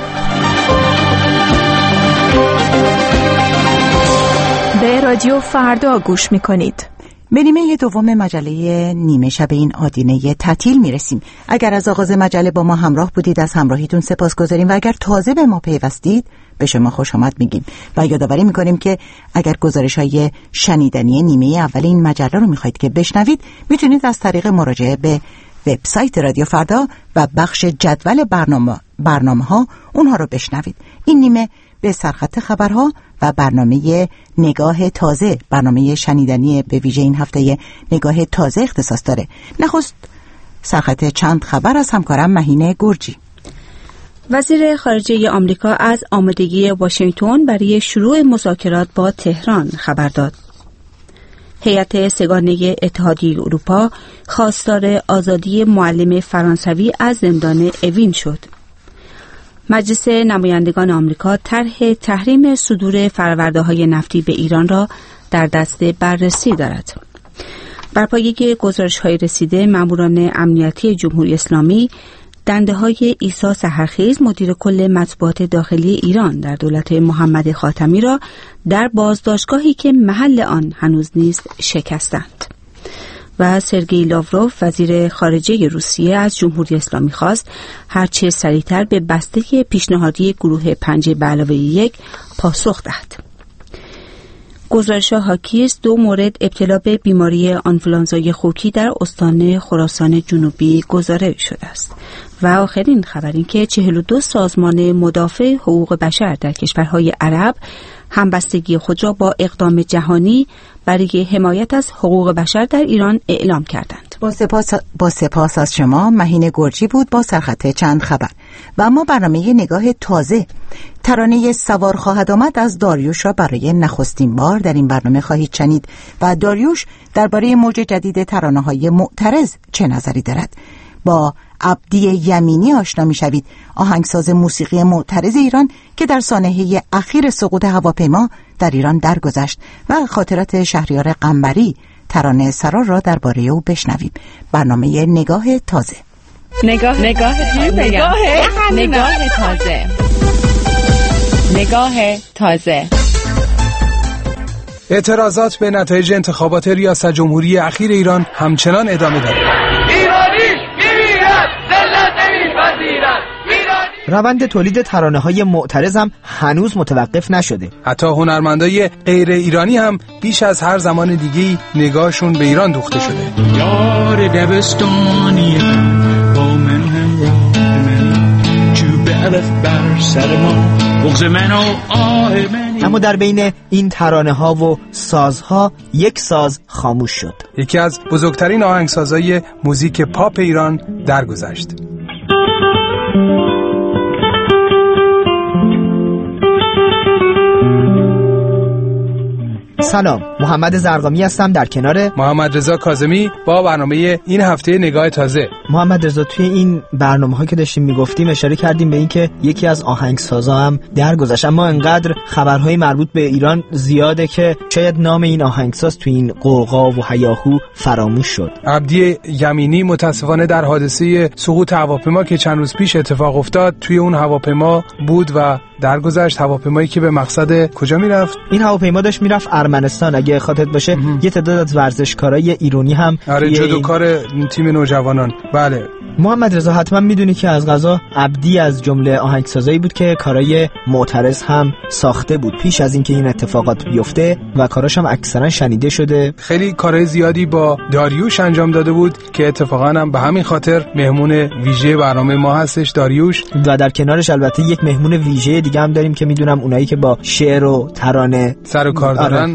به رادیو فردا گوش میکنید. به نیمه دوم مجله نیمه شب این آدینه تعطیل میرسیم. اگر از آغاز مجله با ما همراه بودید از همراهیتون سپاسگزاریم و اگر تازه به ما پیوستید به شما خوش آمد میگیم و یادآوری میکنیم که اگر گزارش های شنیدنی نیمه اول این مجله رو میخواید که بشنوید میتونید از طریق مراجعه به وبسایت رادیو فردا و بخش جدول برنامه برنامه ها اونها رو بشنوید. این نیمه به سرخط خبرها و برنامه نگاه تازه، برنامه شنیدنی به ویژه این هفته نگاه تازه اختصاص داره. نخست سرخط چند خبر از همکارم مهینه گرجی. وزیر خارجه آمریکا از آمادگی واشنگتن برای شروع مذاکرات با تهران خبر داد. هیئت سگانه اتحادیه اروپا خواستار آزادی معلم فرانسوی از زندان اوین شد. مجلس نمایندگان آمریکا طرح تحریم صدور فرورده‌های نفتی به ایران را در دست بررسی دارد. بر پایه گزارش‌های رسیده، ماموران امنیتی جمهوری اسلامی دنده‌های عیسی سحرخیز مدیر کل مطبوعات داخلی ایران در دولت محمد خاتمی را در بازداشتگاهی که محل آن هنوز نیست شکستند. و سرگئی لاوروف وزیر خارجه روسیه از جمهوری اسلامی خواست هرچه سریعتر به بسته پیشنهادی گروه پنج به علاوه یک پاسخ دهد. گزارش حاکی است دو مورد ابتلا به بیماری آنفولانزای خوکی در استان خراسان جنوبی گزارش شده است. و آخرین خبر این که چهل و دو سازمان مدافع حقوق بشر در کشورهای عرب همبستگی خود را با اقدام جهانی برای حمایت از حقوق بشر در ایران اعلام کردند. با سپاس با سپاس از شما. مهینه گرجی بود با سرخط چند خبر. و اما برنامه نگاه تازه، ترانه سوار خواهد آمد از داریوش را برای نخستین بار در این برنامه خواهید شنید و داریوش درباره موج جدید ترانه‌های معترض چه نظری دارد. با عبدی یمینی آشنا می‌شوید، آهنگساز موسیقی معترض ایران که در سانحه اخیر سقوط هواپیما در ایران درگذشت و خاطرات شهریار قنبری ترانه سرا را درباره او بشنویم. برنامه نگاه تازه. نگاه نگاه نگاه نگاه تازه. نگاه تازه. اعتراضات به نتایج انتخابات ریاست جمهوری اخیر ایران همچنان ادامه دارد. ایرانی میمیرد، ذلت نمیپذیرد. روند تولید ترانه‌های معترض هم هنوز متوقف نشده. حتی هنرمندای غیر ایرانی هم بیش از هر زمان دیگه‌ای نگاهشون به ایران دوخته شده. یار دبستانی با من همراه من تو بلف بر سر ما بغض من و آه من. اما در بین این ترانه‌ها و سازها یک ساز خاموش شد. یکی از بزرگترین آهنگسازهای موزیک پاپ ایران درگذشت. سلام، محمد زرقامی هستم در کنار محمد رضا کاظمی با برنامه این هفته نگاه تازه. محمد رضا، توی این برنامه‌ها که داشتیم میگفتیم اشاره کردیم به این که یکی از آهنگسازا هم درگذشت، اما انقدر خبرهای مربوط به ایران زیاده که شاید نام این آهنگساز توی این قوقا و هیاهو فراموش شد. عبدی یمینی متاسفانه در حادثه سقوط هواپیما که چند روز پیش اتفاق افتاد توی اون هواپیما بود و درگذشت. هواپیمایی که به مقصد کجا میرفت؟ این هواپیما داشت میرفت ارمنستان. اگه خاطرت باشه یه تعداد از ورزشکارای ایرانی هم آره جودوکار تیم نوجوانان. بله محمد رضا، حتما میدونی که از قضا عبدی از جمله آهنگسازایی بود که کارای معترض هم ساخته بود پیش از اینکه این اتفاقات بیفته و کاراش هم اکثرا شنیده شده. خیلی کارهای زیادی با داریوش انجام داده بود که اتفاقا هم به همین خاطر مهمون ویژه برنامه ما هستش داریوش. و در کنارش البته یک مهمون ویژه دیگه هم داریم که میدونم اونایی که با شعر و ترانه سر و کار دارن.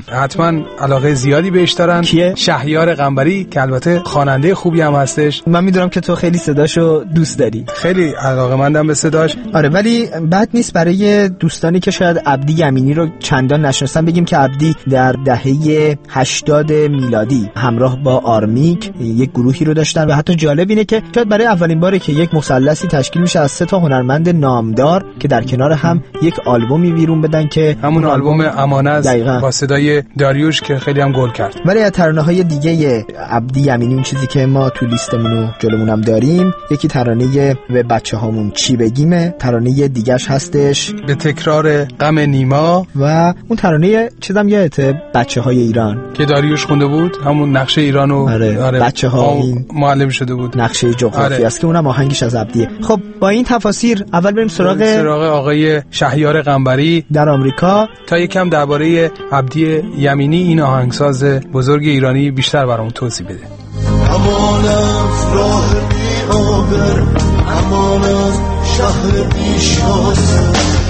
حتما علاقه زیادی بهش دارن. کیه؟ شهیار قنبری که البته خواننده خوبی هم هستش. من میدونم که تو خیلی صداشو دوست داری. خیلی علاقه‌مندم به صداش. آره، ولی بد نیست برای دوستانی که شاید عبدی یمینی رو چندان نشناسن بگیم که عبدی در دهه هشتاد میلادی همراه با آرمیک یک گروهی رو داشتن و حتی جالب اینه که شاید برای اولین باره که یک مثلثی تشکیل میشه از سه تا هنرمند نامدار که در کنار هم یک آلبومی بیرون بدن که همون آلبوم امانز با صدای داریوش که خیلی هم گل کرد. ولی از ترانه‌های دیگه عبدی یمینی اون چیزی که ما تو لیستمون و جلومون هم داریم، یکی ترانه به بچه‌هامون چی بگیمه، ترانه دیگه‌اش هستش به تکرار غم نیما و اون ترانه چیزام یادته بچه‌های ایران که داریوش خونده بود، همون نقشه ایرانو. آره, آره بچه‌ها معلم شده بود، نقشه جغرافی آره. است که اونم آهنگش از عبدیه. خب با این تفاسیر اول بریم سراغ سراغ آقای شهیار قنبری در آمریکا تا یکم درباره عبدی یمینی این آهنگساز بزرگ ایرانی بیشتر برامون توضیح بده. امان از راه بی آبر، امان از شهر بی شاسه،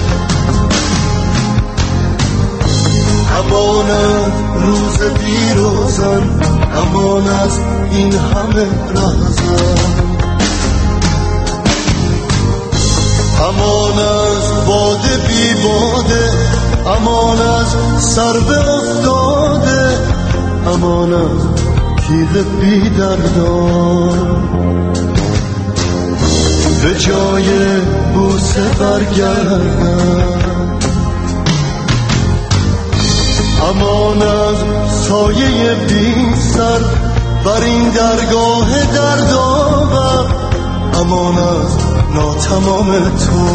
امان از روز بی روزن، امان از این همه رهزن، امان از باده بی باده، امان از سر به افتاده، امان از تیغ بی دردان، به جای بوسه برگردن، امان از سایه بی سر بر این درگاه دردآور، امان از ناتمام تو،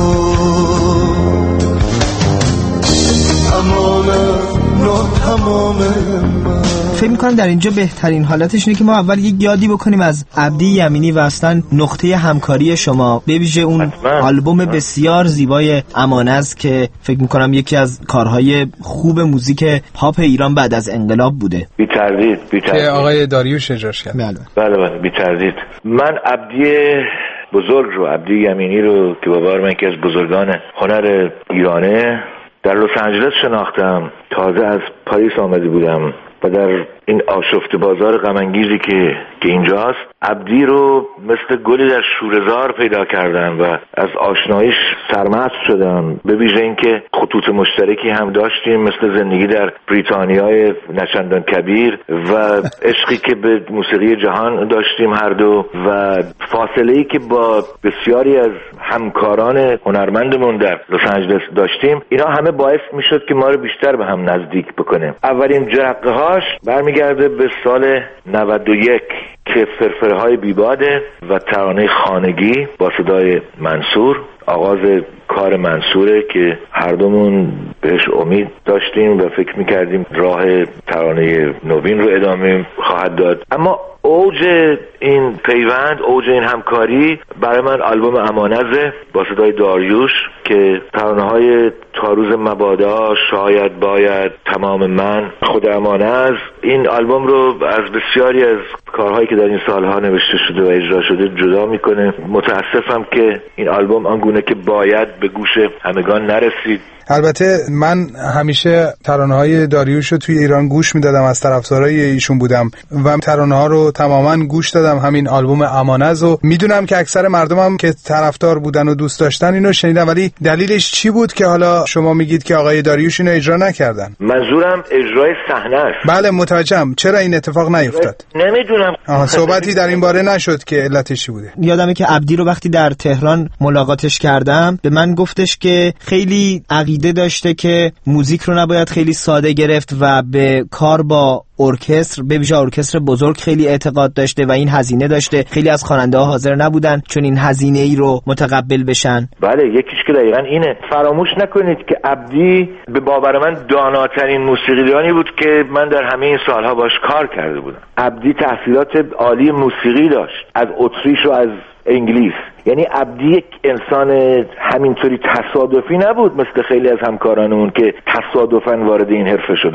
امان از ناتمام من. فکر می‌کنم در اینجا بهترین حالتش اینه که ما اول یک یادی بکنیم از عبدی یمینی و اصلا نقطه همکاری شما، به ویژه اون آلبوم بسیار زیبای امانز که فکر می‌کنم یکی از کارهای خوب موزیک پاپ ایران بعد از انقلاب بوده. بی تردید بی تردید که آقای داریوش اجراش کرد. بله بله بله بی تردید. من عبدی بزرگ رو، عبدی یمینی رو که باور من که از بزرگان هنر ایرانه، در لس آنجلس شناختم. تازه از پاریس آمده بودم و در این آشفته بازار غم انگیزی که که اینجاست، عبدی رو مثل گلی در شوره‌زار پیدا کردم و از آشناییش سرمست شدم. به ویژه اینکه خطوط مشترکی هم داشتیم، مثل زندگی در بریتانیای نچندان کبیر و عشقی که به موسیقی جهان داشتیم هر دو و فاصله‌ای که با بسیاری از همکاران هنرمندمون در لس آنجلس داشتیم. اینا همه باعث میشد که ما رو بیشتر به هم نزدیک بکنه. اولین جرقه‌هاش برمیگرده به سال نود و یک که فرفرهای بیباده و ترانه خانگی با صدای منصور، آغاز کار منصوره که هر دومون بهش امید داشتیم و فکر میکردیم راه ترانه نوین رو ادامه خواهد داد. اما اوج این پیوند، اوج این همکاری برای من آلبوم امانزه با صدای داریوش که ترانه‌های تا روز مبادا، شاید باید، تمام من، خود امانز، این آلبوم رو از بسیاری از کارهایی که در این سالها نوشته شده و اجرا شده جدا میکنه. متاسفم که این آلبوم آنگونه که باید به گوش همگان نرسید. البته من همیشه ترانه‌های داریوش رو توی ایران گوش میدادم، از طرفدارای ایشون بودم و ترانه‌ها رو تماما گوش دادم. همین آلبوم امانز رو میدونم که اکثر مردمم که طرفدار بودن و دوست داشتن اینو شنیدن، ولی دلیلش چی بود که حالا شما میگید که آقای داریوش اینو اجرا نکردن؟ منظورم اجرای صحنه است. بله متوجهم. چرا این اتفاق نیفتاد؟ نمیدونم. آها، صحبتی در این باره نشد که علتش چی بوده؟ یادمه که عبدی رو وقتی در تهران ملاقاتش کردم به من گفتش که خیلی عقیده داشته که موزیک رو نباید خیلی ساده گرفت و به کار با ارکستر، به ویژه ارکستر بزرگ خیلی اعتقاد داشته و این هزینه داشته. خیلی از خواننده‌ها حاضر نبودن چون این هزینه ای رو متقبل بشن. بله، یکیش که دقیقاً اینه. فراموش نکنید که عبدی به باور من داناترین موسیقیدانی بود که من در همه این سالها باش کار کرده بودم. عبدی تحصیلات عالی موسیقی داشت، از اتریش و از انگلیس. یعنی عبدی یک انسان همینطوری تصادفی نبود مثل خیلی از همکارانمون که تصادفاً وارد این حرفه شدند.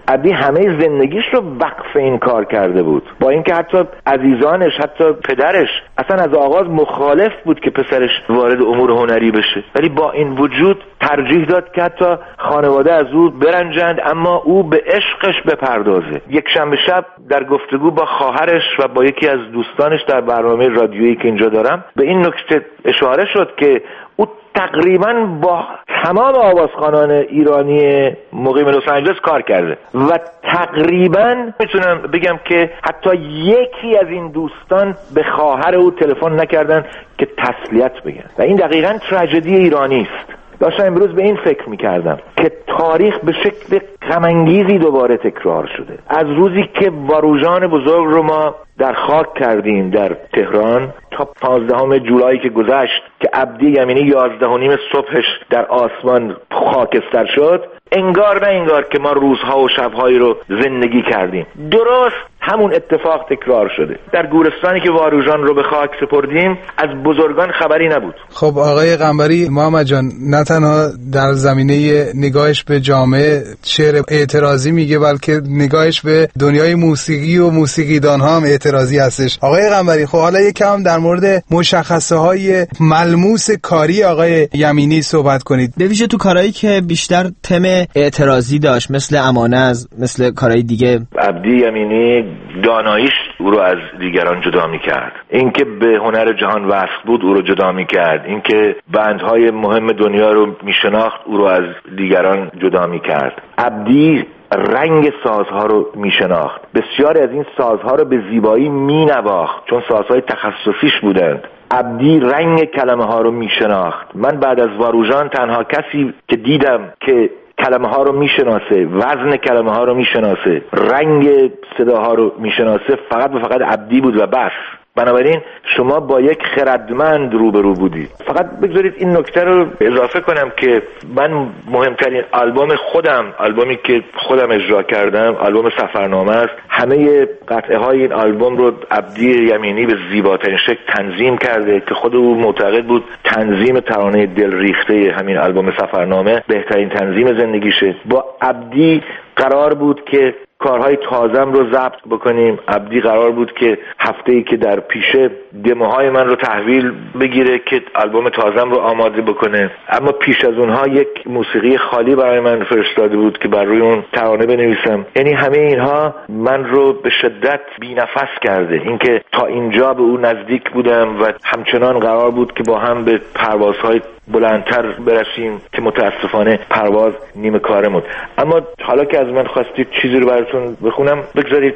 عبدی همه زندگیش رو وقف این کار کرده بود، با اینکه حتی عزیزانش، حتی پدرش اصلا از آغاز مخالف بود که پسرش وارد امور هنری بشه، ولی با این وجود ترجیح داد که حتی خانواده از او برنجند اما او به عشقش بپردازه. یک شنبه شب در گفتگو با خواهرش و با یکی از دوستانش در برنامه رادیویی که اینجا دارم به این نکته اشاره شد که او تقریبا با تمام آوازخوانان ایرانی مقیم لس آنجلس کار کرده و تقریبا میتونم بگم که حتی یکی از این دوستان به خواهر او تلفن نکردن که تسلیت بگن و این دقیقاً تراژدی ایرانی است. داشتم امروز به این فکر میکردم که تاریخ به شکل غم‌انگیزی دوباره تکرار شده. از روزی که واروژان بزرگ رو ما در خاک کردیم در تهران تا پانزدهم جولای که گذشت که عبدی یمینی یازده و نیم صبحش در آسمان خاکستر شد، انگار نه انگار که ما روزها و شبهایی رو زندگی کردیم. درست همون اتفاق تکرار شده. در گورستانی که واروژان رو به خاک سپردیم از بزرگان خبری نبود. خب آقای قنبری، محمد جان نه تنها در زمینه نگاهش به جامعه شعر اعتراضی میگه، بلکه نگاهش به دنیای موسیقی و موسیقیدان ها هم اعتراضی هستش. آقای قنبری، خب حالا یکم در مورد مشخصه های ملموس کاری آقای یمینی صحبت کنید. به ویژه تو کارهایی که بیشتر تم اعتراضی داشت، مثل امانز، مثل کارهای دیگه. عبدی یمینی داناییش او رو از دیگران جدا می‌کرد. اینکه به هنر جهان وصل بود او رو جدا می‌کرد. اینکه بندهای مهم دنیا رو میشناخت او رو از دیگران جدا می‌کرد. عبدی رنگ سازها رو میشناخت. بسیاری از این سازها رو به زیبایی مینواخت چون سازهای تخصصیش بودند. عبدی رنگ کلمه ها رو میشناخت. من بعد از واروژان تنها کسی که دیدم که کلمه ها رو میشناسه، وزن کلمه ها رو میشناسه، رنگ صداها رو میشناسه، فقط و فقط عبدی بود و بس. بنابراین شما با یک خردمند روبرو بودید. فقط بگذارید این نکته رو اضافه کنم که من مهمترین آلبوم خودم، آلبومی که خودم اجرا کردم، آلبوم سفرنامه است. همه قطعه های این آلبوم رو عبدی یمینی به زیباترین شکل تنظیم کرده که خود او معتقد بود تنظیم ترانه دل ریخته همین آلبوم سفرنامه بهترین تنظیم زندگیشه. با عبدی قرار بود که کارهای تازم رو ضبط بکنیم. عبدی قرار بود که هفته‌ای که در پیشه دموهای من رو تحویل بگیره که آلبوم تازم رو آماده بکنه، اما پیش از اونها یک موسیقی خالی برای من فرستاده بود که بر روی اون ترانه بنویسم. یعنی همه اینها من رو به شدت بی‌نفس کرده. اینکه تا اینجا به اون نزدیک بودم و همچنان قرار بود که با هم به پروازهای بلندتر برسیم که متاسفانه پرواز نیمه کاره بود. اما حالا که از من خواستید چیزی رو براتون بخونم، بگذارید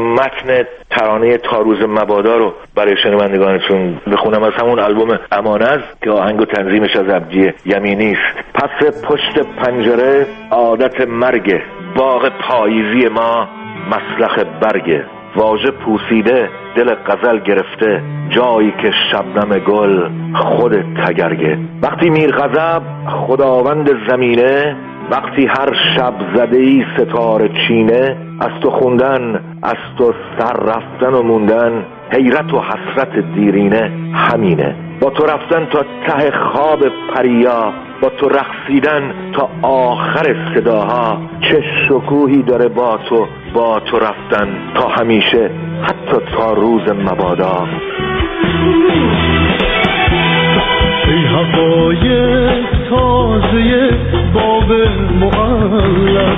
متن ترانه تا روز مبادا رو برای شنوندگانتون بخونم از همون آلبوم امانز که آهنگ و تنظیمش از عبدی یمینی است. پس پشت پنجره عادت مرگ، باغ پاییزی ما مسلخ برگه، واژه پوسیده دل غزل گرفته، جایی که شبنم گل خود تگرگه. وقتی میر غضب خداوند زمینه، وقتی هر شب زدهی ستاره چینه، از تو خوندن، از تو سر رفتن و موندن، حیرت و حسرت دیرینه همینه. با تو رفتن تا ته خواب پریا، با تو رقصیدن تا آخر صداها، چه شکوهی داره با تو با تو رفتن تا همیشه، حتی تا روز مبادا. ای حقایق تازه باب معلق،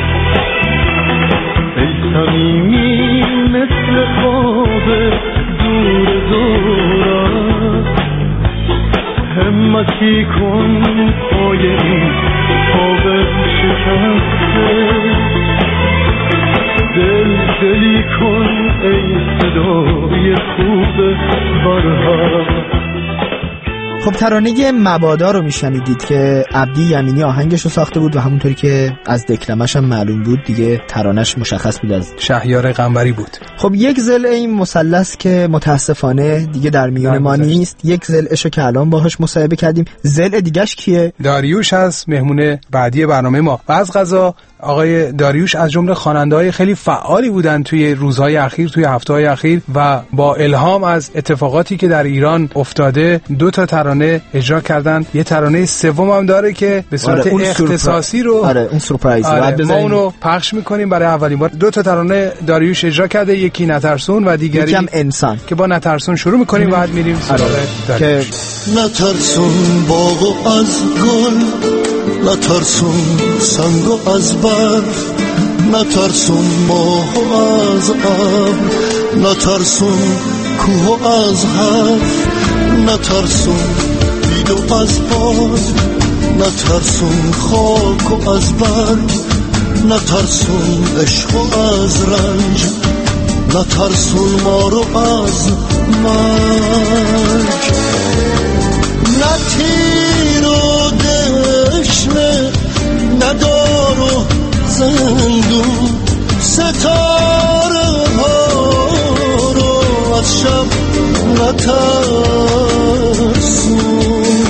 ای صمیمی مثل خواب دور دورت، همتی کن پای این خواب شکسته، دل دلی کن ای صدای خوب برهم. خب ترانه مبادا رو میشنیدید که عبدی یمینی آهنگش رو ساخته بود و همونطوری که از دکلمش هم معلوم بود دیگه ترانش مشخص بود از شهریار قنبری بود. خب یک ضلع این مثلث که متاسفانه دیگه در میون ما نیست، یک ضلعشو که الان باهاش مصاحبه کردیم. ضلع دیگه‌اش کیه؟ داریوش هست، مهمون بعدی برنامه ما. و از قضا آقای داریوش از جمله خواننده‌های خیلی فعالی بودن توی روزهای اخیر، توی هفته‌های اخیر و با الهام از اتفاقاتی که در ایران افتاده دو تا ترانه اجرا کردن. یه ترانه سوم هم داره که به صورت آره اختصاصی رو آره اون سورپرایز آره ما اونو پخش می‌کنیم برای اولین بار. دو تا ترانه داریوش اجرا کرده، یکی نترسون و دیگری یکم انسان، که با نترسون شروع می‌کنیم بعد میریم سراغ داریوش. نترسون باغ از گل، نترسون سنگ از برف، نترسون ماه از ابر، نترسون کوه از حرف، نترسون بید از باد، نترسون خاک از برگ، نترسون عشق از رنج، نترسون ما رو از مرگ. نتیر و دشنه، ندار و زندون، ستاره ها رو از شب نترسون.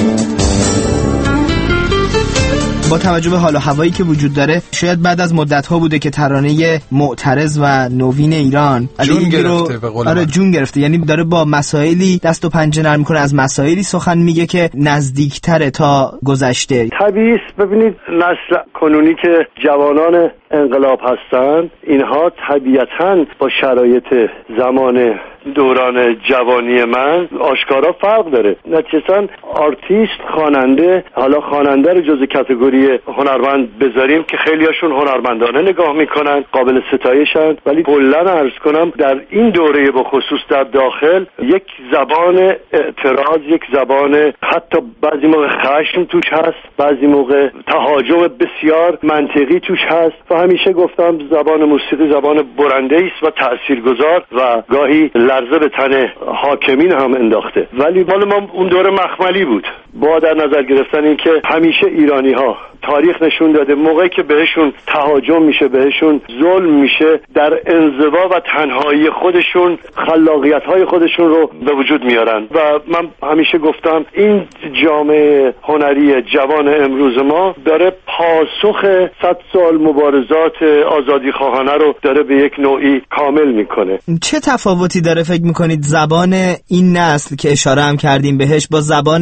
با توجه به حال و هوایی که وجود داره شاید بعد از مدت‌ها بوده که ترانه معترض و نوین ایران جون گرفته به قول آره جون گرفته، یعنی داره با مسائلی دست و پنجه نرم می‌کنه، از مسائلی سخن میگه که نزدیک‌تره تا گذشته. طبیعی است. ببینید نسل کنونی که جوانان انقلاب هستند، اینها طبیعتاً با شرایط زمان دوران جوانی من آشکارا فرق داره. نتیجتاً آرتیست، خواننده، حالا خواننده رو جزء کاتگوری هنرمند بذاریم که خیلیاشون هنرمندانه نگاه میکنن، قابل ستایشن، ولی کلاً عرض کنم در این دوره به خصوص در داخل یک زبان اعتراض، یک زبان حتی بعضی موقع خشم توش هست، بعضی موقع تهاجم بسیار منطقی توش هست و همیشه گفتم زبان موسیقی زبان برنده است و تاثیرگذار و گاهی لرزه به تن حاکمین هم انداخته. ولی مال ما اون دوره مخملی بود. با در نظر گرفتن این که همیشه ایرانی ها تاریخ نشون داده موقعی که بهشون تهاجم میشه، بهشون ظلم میشه، در انزوا و تنهایی خودشون خلاقیت های خودشون رو به وجود میارن. و من همیشه گفتم این جامعه هنری جوان امروز ما داره پاسخ صد سال مبارزات آزادی خواهانه رو داره به یک نوعی کامل میکنه. چه تفاوتی داره فکر میکنید زبان این نسل که اشاره هم کردیم بهش با زبان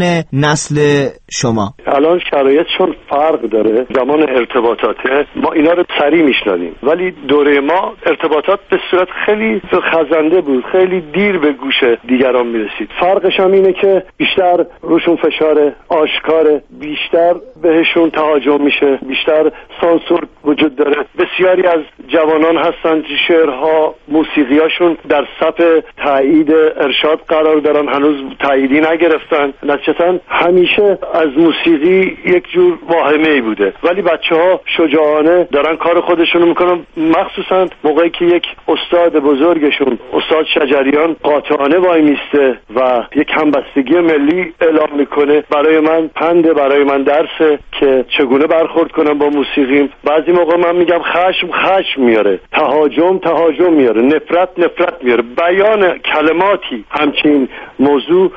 نسل شما؟ الان شرایطشون فرق داره. زمان ارتباطاته ما اینا رو سریع میشنویم، ولی دوره ما ارتباطات به صورت خیلی خزنده بود، خیلی دیر به گوش دیگران میرسید. فرقش هم اینه که بیشتر روشون فشار آشکاره، بیشتر بهشون تهاجم میشه، بیشتر سانسور وجود داره. بسیاری از جوانان هستن شعرها، موسیقیاشون در صف تایید ارشاد قرار دارن، هنوز تاییدی نگرفتن. نتیجتاً همیشه از موسیقی یک جور واهمه‌ای بوده، ولی بچه‌ها شجاعانه دارن کار خودشونو میکنن، مخصوصا موقعی که یک استاد بزرگشون استاد شجریان قاطعانه وای میسته و یک همبستگی ملی اعلام میکنه. برای من پنده، برای من درسه که چگونه برخورد کنم با موسیقیم. بعضی موقع من میگم خشم خشم میاره، تهاجم تهاجم میاره، نفرت نفرت میاره. بیان کلماتی همچین موضوع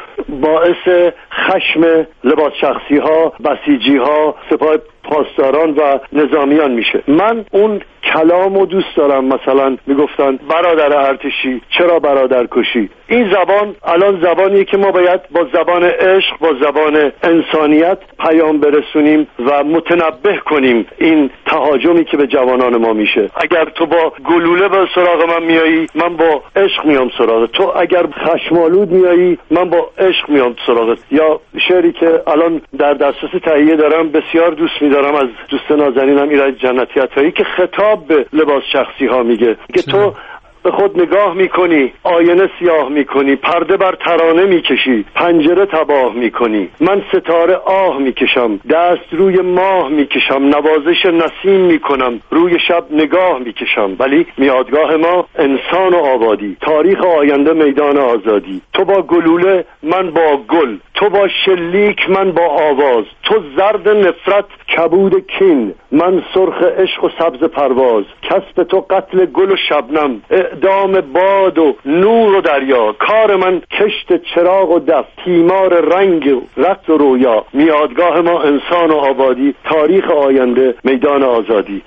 باعث خشم لباس شخصی ها، بسیجی ها، سپاه پاسداران و نظامیان میشه. من اون کلامو دوست دارم. مثلا میگفتن برادر ارتشی چرا برادر کشی. این زبان الان زبانیه که ما باید با زبان عشق، با زبان انسانیت پیام برسونیم و متنبه کنیم این تهاجمی که به جوانان ما میشه. اگر تو با گلوله به سراغ من میایی، من با عشق میام سراغت. تو اگر خشمالود میایی، من با عشق میام سراغت. یا شعری که الان در دسترس تهیه دارم، بسیار دوست میدارم، از دوست نازنینم ایرج جنتی عطایی، که خطاب به لباس شخصی ها میگه که تو به خود نگاه میکنی، آینه سیاه میکنی، پرده بر ترانه میکشی، پنجره تباه میکنی. من ستاره آه میکشم، دست روی ماه میکشم، نوازش نسیم میکنم، روی شب نگاه میکشم. ولی میادگاه ما انسان و آبادی، تاریخ آینده میدان آزادی. تو با گلوله، من با گل، تو با شلیک، من با آواز. تو زرد نفرت، کبود کین، من سرخ عشق و سبز پرواز. کسب تو قتل گل و شبنم، اعدام باد و نور و دریا. کار من کشت چراغ و دف، تیمار رنگ و رقص و رویا. میادگاه ما انسان و آبادی، تاریخ آینده میدان آزادی.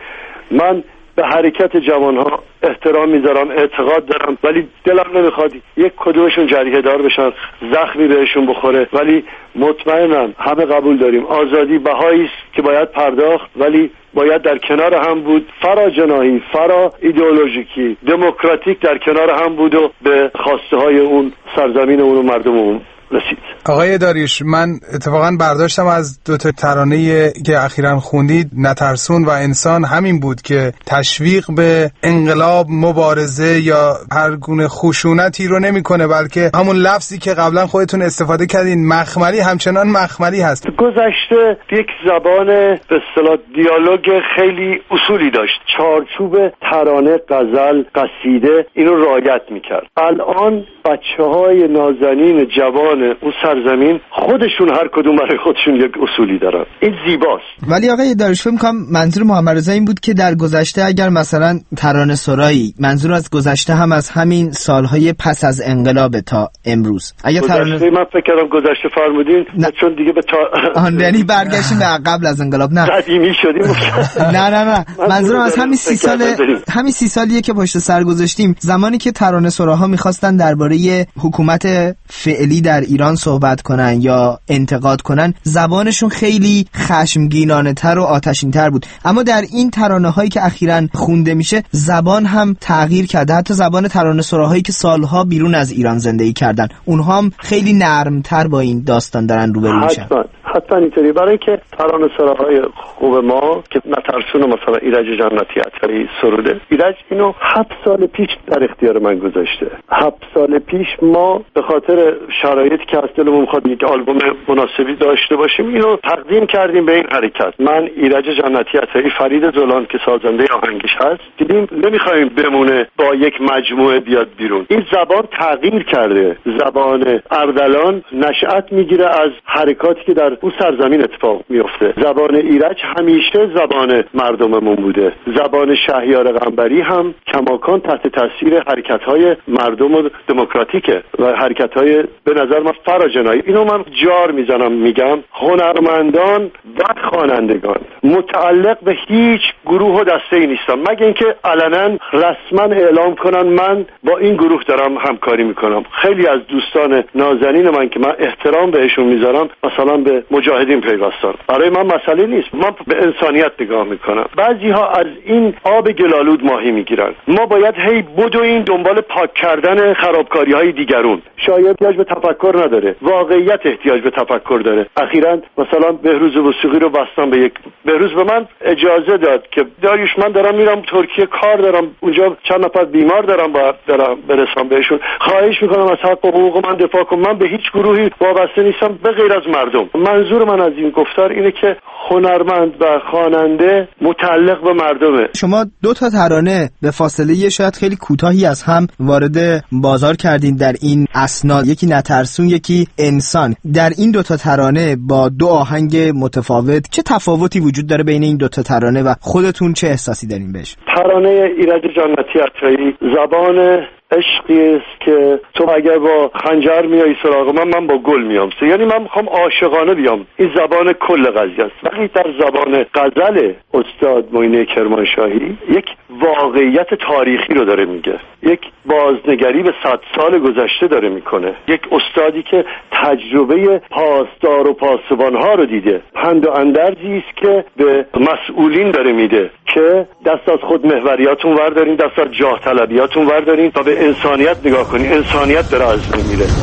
من به حرکت جوانها احترام میذارم، اعتقاد دارم، ولی دلم نمیخواد یک کدومشون جریحه دار بشن، زخمی بهشون بخوره. ولی مطمئنم همه قبول داریم آزادی بهایی است که باید پرداخت، ولی باید در کنار هم بود، فرا جناحی، فرا ایدئولوژیکی، دموکراتیک در کنار هم بود و به خواسته های اون سرزمین اون و مردم اون رسید. آقای داریوش، من اتفاقا برداشتم از دو تا ترانه که اخیراً خوندید، نترسون و انسان، همین بود که تشویق به انقلاب، مبارزه یا هر گونه خشونتی رو نمیکنه، بلکه همون لفظی که قبلا خودتون استفاده کردین، مخملی، همچنان مخملی هست. گذشته یک زبان به اصطلاح دیالوگ خیلی اصولی داشت، چارچوب ترانه، غزل، قصیده اینو رعایت میکرد. الان بچه‌های نازنین جوان اون سرزمین خودشون هر کدوم برای خودشون یک اصولی دارن. این زیباست. ولی آقای داریوش فکر می‌کنم منظور محمد رضا این بود که در گذشته اگر مثلا ترانه سرایی، منظور از گذشته هم از همین سالهای پس از انقلاب تا امروز. اگه ترانه من فکر کردم گذشته فرمودین نه. چون دیگه به تا آن یعنی برگشتیم به قبل از انقلاب. نه قدیمی شدیم. نه نه نه منظورم از همین سی سال همین سی سالیه که پشت سر گذاشتیم، زمانی که ترانه سراها می‌خواستن درباره حکومت فعلی در ایران صحبت کنن یا انتقاد کنن، زبانشون خیلی خشمگینانه تر و آتشین تر بود. اما در این ترانه هایی که اخیراً خونده میشه، زبان هم تغییر کرده. حتی زبان ترانه سراهایی که سالها بیرون از ایران زندگی کردن، اونها هم خیلی نرم تر با این داستان دارن روبرو میشن. حتما حتما اینطوری، برای که ترانه سراهای خوب ما که نترسون مثلا ایرج جنتی عطری سروده، ایرج اینو هفت سال پیش در اختیار من گذاشته. هفت سال پیش ما به خاطر شرایطی که از دلمون می‌خواد یک آلبوم مناسبی داشته باشیم، اینو تقدیم کردیم به این حرکت. من ایرج جنتی عطری، فرید زولان که سازنده آهنگش هست، دیدیم نمی‌خوایم بمونه با یک مجموعه بیاد بیرون. این زبان تغییر کرده. زبان اردلان نشأت میگیره از حرکاتی که در اون سرزمین اتفاق میفته. زبان ایرج همیشه زبان مردممون بوده. زبان شهریار قنبری هم کماکان تحت تاثیر حرکت‌های مردم و دموکراتیکه و حرکت‌های به نظر من فراجنایی. اینو من جار میزنم میگم هنرمندان و خوانندگان متعلق به هیچ گروه و دسته‌ای نیستن، مگه اینکه علنا رسما اعلام کنن من با این گروه دارم همکاری میکنم. خیلی از دوستان نازنین من که من احترام بهشون میذارم، مثلا به مجاهدین پیوستن، برای من مسئله نیست. من به انسانیت نگاه میکنم. بعضی ها از این آب گلالود ماهی میگیرن. ما باید هی بدویم دنبال پاک کردن خرابکاری های دیگرون. شاید احتیاج به تفکر نداره، واقعیت احتیاج به تفکر داره. اخیراً مثلا بهروز وثیقی رو بستم به یک، بهروز به من اجازه داد که داریوش من دارم میرم ترکیه، کار دارم اونجا، چند نفر بیمار دارم باید دارم برسم بهشون، خواهش میکنم از حق و حقوق من دفاع کن. من به هیچ گروهی وابسته نیستم به غیر از مردم. منظور من از این گفتار اینه که هنرمند و خواننده متعلق به مردمه. شما دو تا ترانه به فاصله شاید خیلی کوتاهی از هم وارد بازار کردین در این اسناد، یکی نترسون، یکی انسان. در این دو تا ترانه با دو آهنگ متفاوت چه تفاوتی وجود داره بین این دو تا ترانه و خودتون چه احساسی دارین بهش؟ ترانه ایرج جنتی عطری زبان عشقی است که تو اگر با خنجر میای سراغ من، من با گل میام. یعنی من میخوام عاشقانه بیام. این زبان کل قضیه است. ولی در زبان غزل استاد معینه کرمانشاهی یک واقعیت تاریخی رو داره میگه، یک بازنگری به صد سال گذشته داره میکنه، یک استادی که تجربه پاسدار و پاسبانها رو دیده، پند و اندرزی است که به مسئولین داره میده که دست از خود محوریاتون وردارین، دست از جاه طلبیاتون وردارین و به انسانیت نگاه کنین. انسانیت داره از بین میره.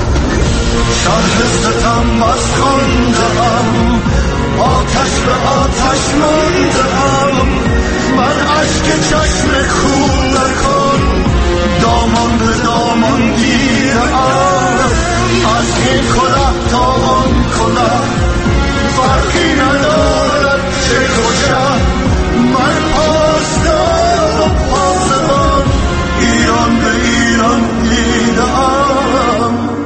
شرح ستم از خوندم، آتش به آتش ماندم، من عشق چشم خون نکن، دامان به دامان گیرم، از این کلاه تا آن کلاه فرقی ندارد چه کجا، من پاسدار و پاسبان ایران به ایران دیدم.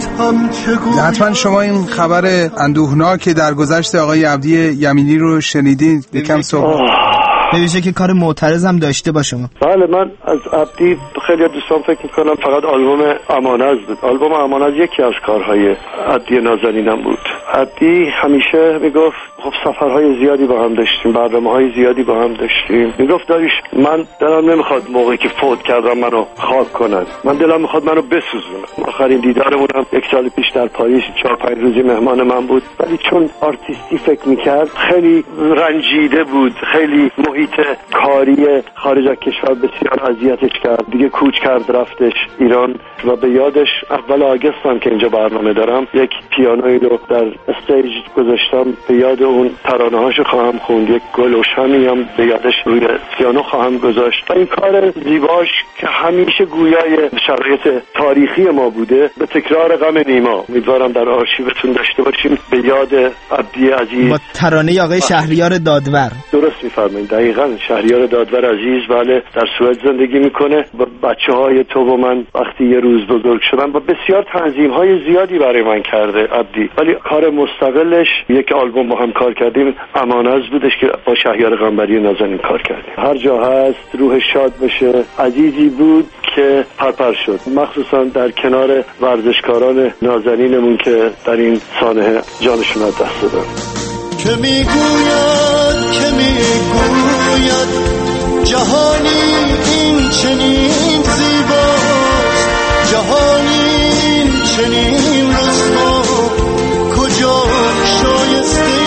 حتما شما این خبر اندوهناک در گذشت آقای عبدی یمینی رو شنیدید؟ یکم صحبت به ویژه که کار معترضم داشته با شما. بله، من از عبدی خیلی دوستان فکر میکنم فقط آلبوم امانز بود. آلبوم امانز یکی از کارهای عبدی نازنینم بود. عبدی همیشه میگفت خب سفرهای زیادی با هم داشتیم، برنامه‌های زیادی با هم داشتیم. میگفت داریش من دلم نمیخواد موقعی که فوت کردم منو خاک کنن، من دلم میخواد منو بسوزونن. آخرین دیدارمون هم یک سال پیش در پاریس چهار پنج روزی مهمان من بود، ولی چون آرتیستی فکر میکرد خیلی رنجیده بود، خیلی محیط کاری خارج از کشور بسیار اذیتش کرد. دیگه کوچ کرد رفتش ایران و به یادش اول آگستم که اینجا برنامه دارم یک پیانویی رو در استیج گذاشتم، به یاد اون ترانه هاشو خواهم خوند. یک گل و شمی هم به یادش روی پیانو خواهم گذاشت. و این کار زیباش که همیشه گویای شرایط تاریخی ما بوده، به تکرار غم نیما، امیدوارم در آرشیوتون داشته باشیم، به یاد عبدی عزیز با ترانه آقای شهریار دادور. درست میفرمایید، دقیقاً شهریار دادور عزیز بله در سوئد زندگی میکنه. با بچه‌های تو و من وقتی یه روز بزرگ شدم و بسیار تنظیم‌های زیادی برای من کرده عبدی، ولی کار مستقلش یک آلبوم با هم کار کردیم، امانز بودش که با شهریار قنبری نازنین کار کردیم. هر جا هست روح شاد بشه. عزیزی بود که پرپر شد، مخصوصا در کنار ورزشکاران نازنینمون که در این سانحه جانشون از دست دادن. که میگوید که میگوید جهانی این چنین زیباست، جهانی این چنین رسوا، کجا شایسته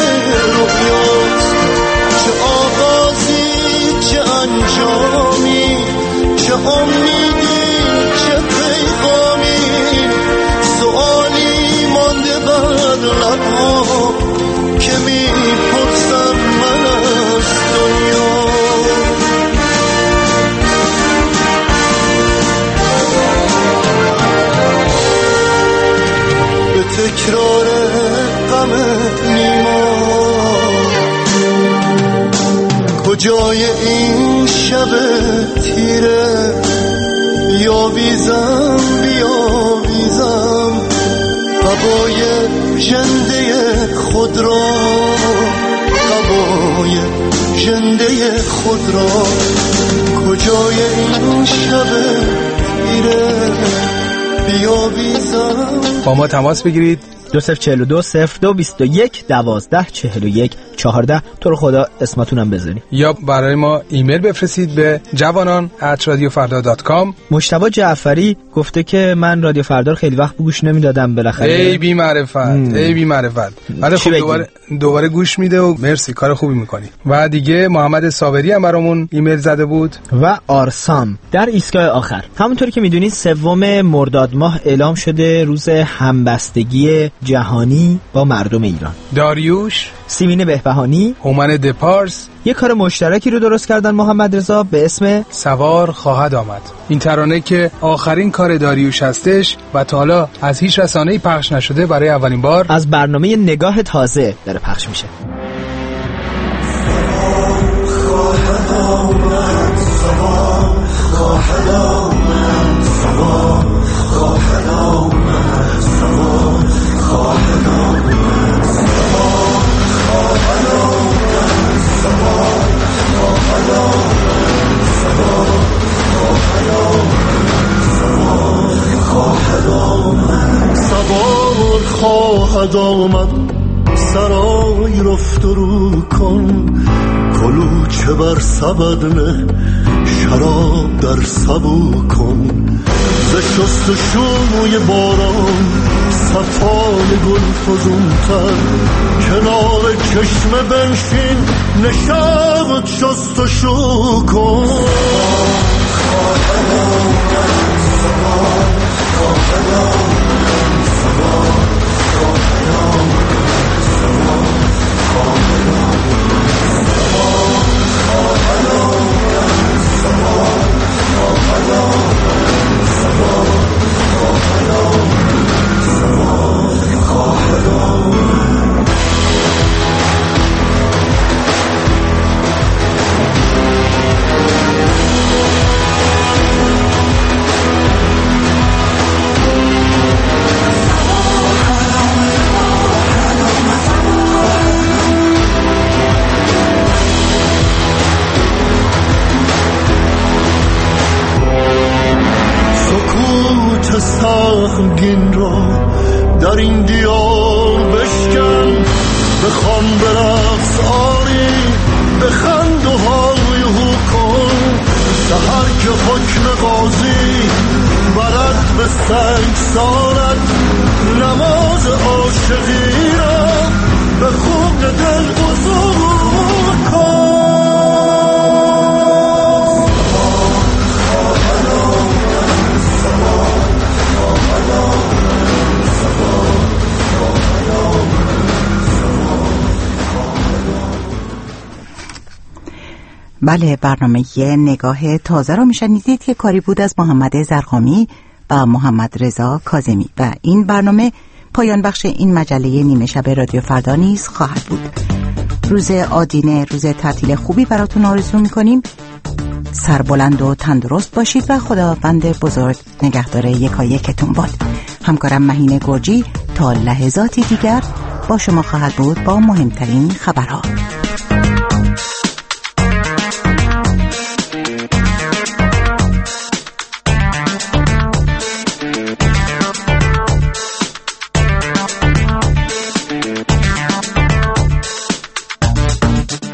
رویاست. چه آغازی چه انجامی، چه امیدی چه پیغامی، سؤالی مانده بر لبها که میپرسم من از دنیا. به تکرار غم نیما، کجای این شب تیره، بیاویزم بیاویزم قبای ژنده خود را، قبای ژنده خود را، کجای این شب تیره، بیاویزم. با ما تماس بگیرید دو صفر چهل و دو صفر دو بیست و یک دوازده چهل و یک چهارده. تو رو خدا اسمتونم بذاری، یا برای ما ایمیل بفرستید به جوانان ات رادیو فردا دات کام. مجتبی جعفری گفته که من رادیو فردا خیلی وقت گوش نمیدادم، بالاخره ای بی معرفت ای بی معرفت بعد خب دوباره دوباره گوش میده و مرسی، کار خوبی میکنی. و دیگه محمد صابری هم برامون ایمیل زده بود و آرسام در ایستگاه آخر. همونطوری که میدونید سوم مرداد ماه اعلام شده روز همبستگی جهانی با مردم ایران. داریوش، سیمین بهبهانی، هومن دپارس یک کار مشترکی رو درست کردن محمد رضا به اسم سوار خواهد آمد. این ترانه که آخرین کار داریوش هستش و تا حالا از هیچ رسانه‌ای پخش نشده، برای اولین بار از برنامه نگاه تازه داره پخش میشه. خواهد آمد، سوار خواهد آمد، سوار خواهد آمد، سوار خواهد آمد، سوار خواهد آمد، سوار خواهد آمد، سوار خواهد آمد، سوار خواهد آمد، سوار خواهد آمد. سرای رفت رو کن، کلوچه بر سبد نه، شراب در سبو کن. ز شست و شوی باران صفای گل فزونتر، کنار چشم بنشین نشابت شست و شو کن. خواهد آمد، سوار خواهد آمد، سوار خواهد آمد، سوار خواهد آمد، سوار خواهد آمد، سوار خواهد آمد، سوار خواهد آمد، سوار خواهد آمد. آتش سهمگین رو در این دیار بشکن. بخوان برقص آری بخند و های هو کن. سحر که حکم قاضی برد به سنگ سارد نماز عاشقی را به خون دل بزرگ کن. بله، برنامه نگاه تازه را میشنیدید که کاری بود از محمد زرقامی و محمد رضا کاظمی و این برنامه پایان بخش این مجله نیمه شب رادیو فردا نیز خواهد بود. روز آدینه، روز تعطیل خوبی براتون آرزو میکنیم. سربلند و تندرست باشید و خداوند بزرگ نگهدار یکایکتون باد. همکارم مهین گرجی تا لحظاتی دیگر با شما خواهد بود با مهمترین خبرها.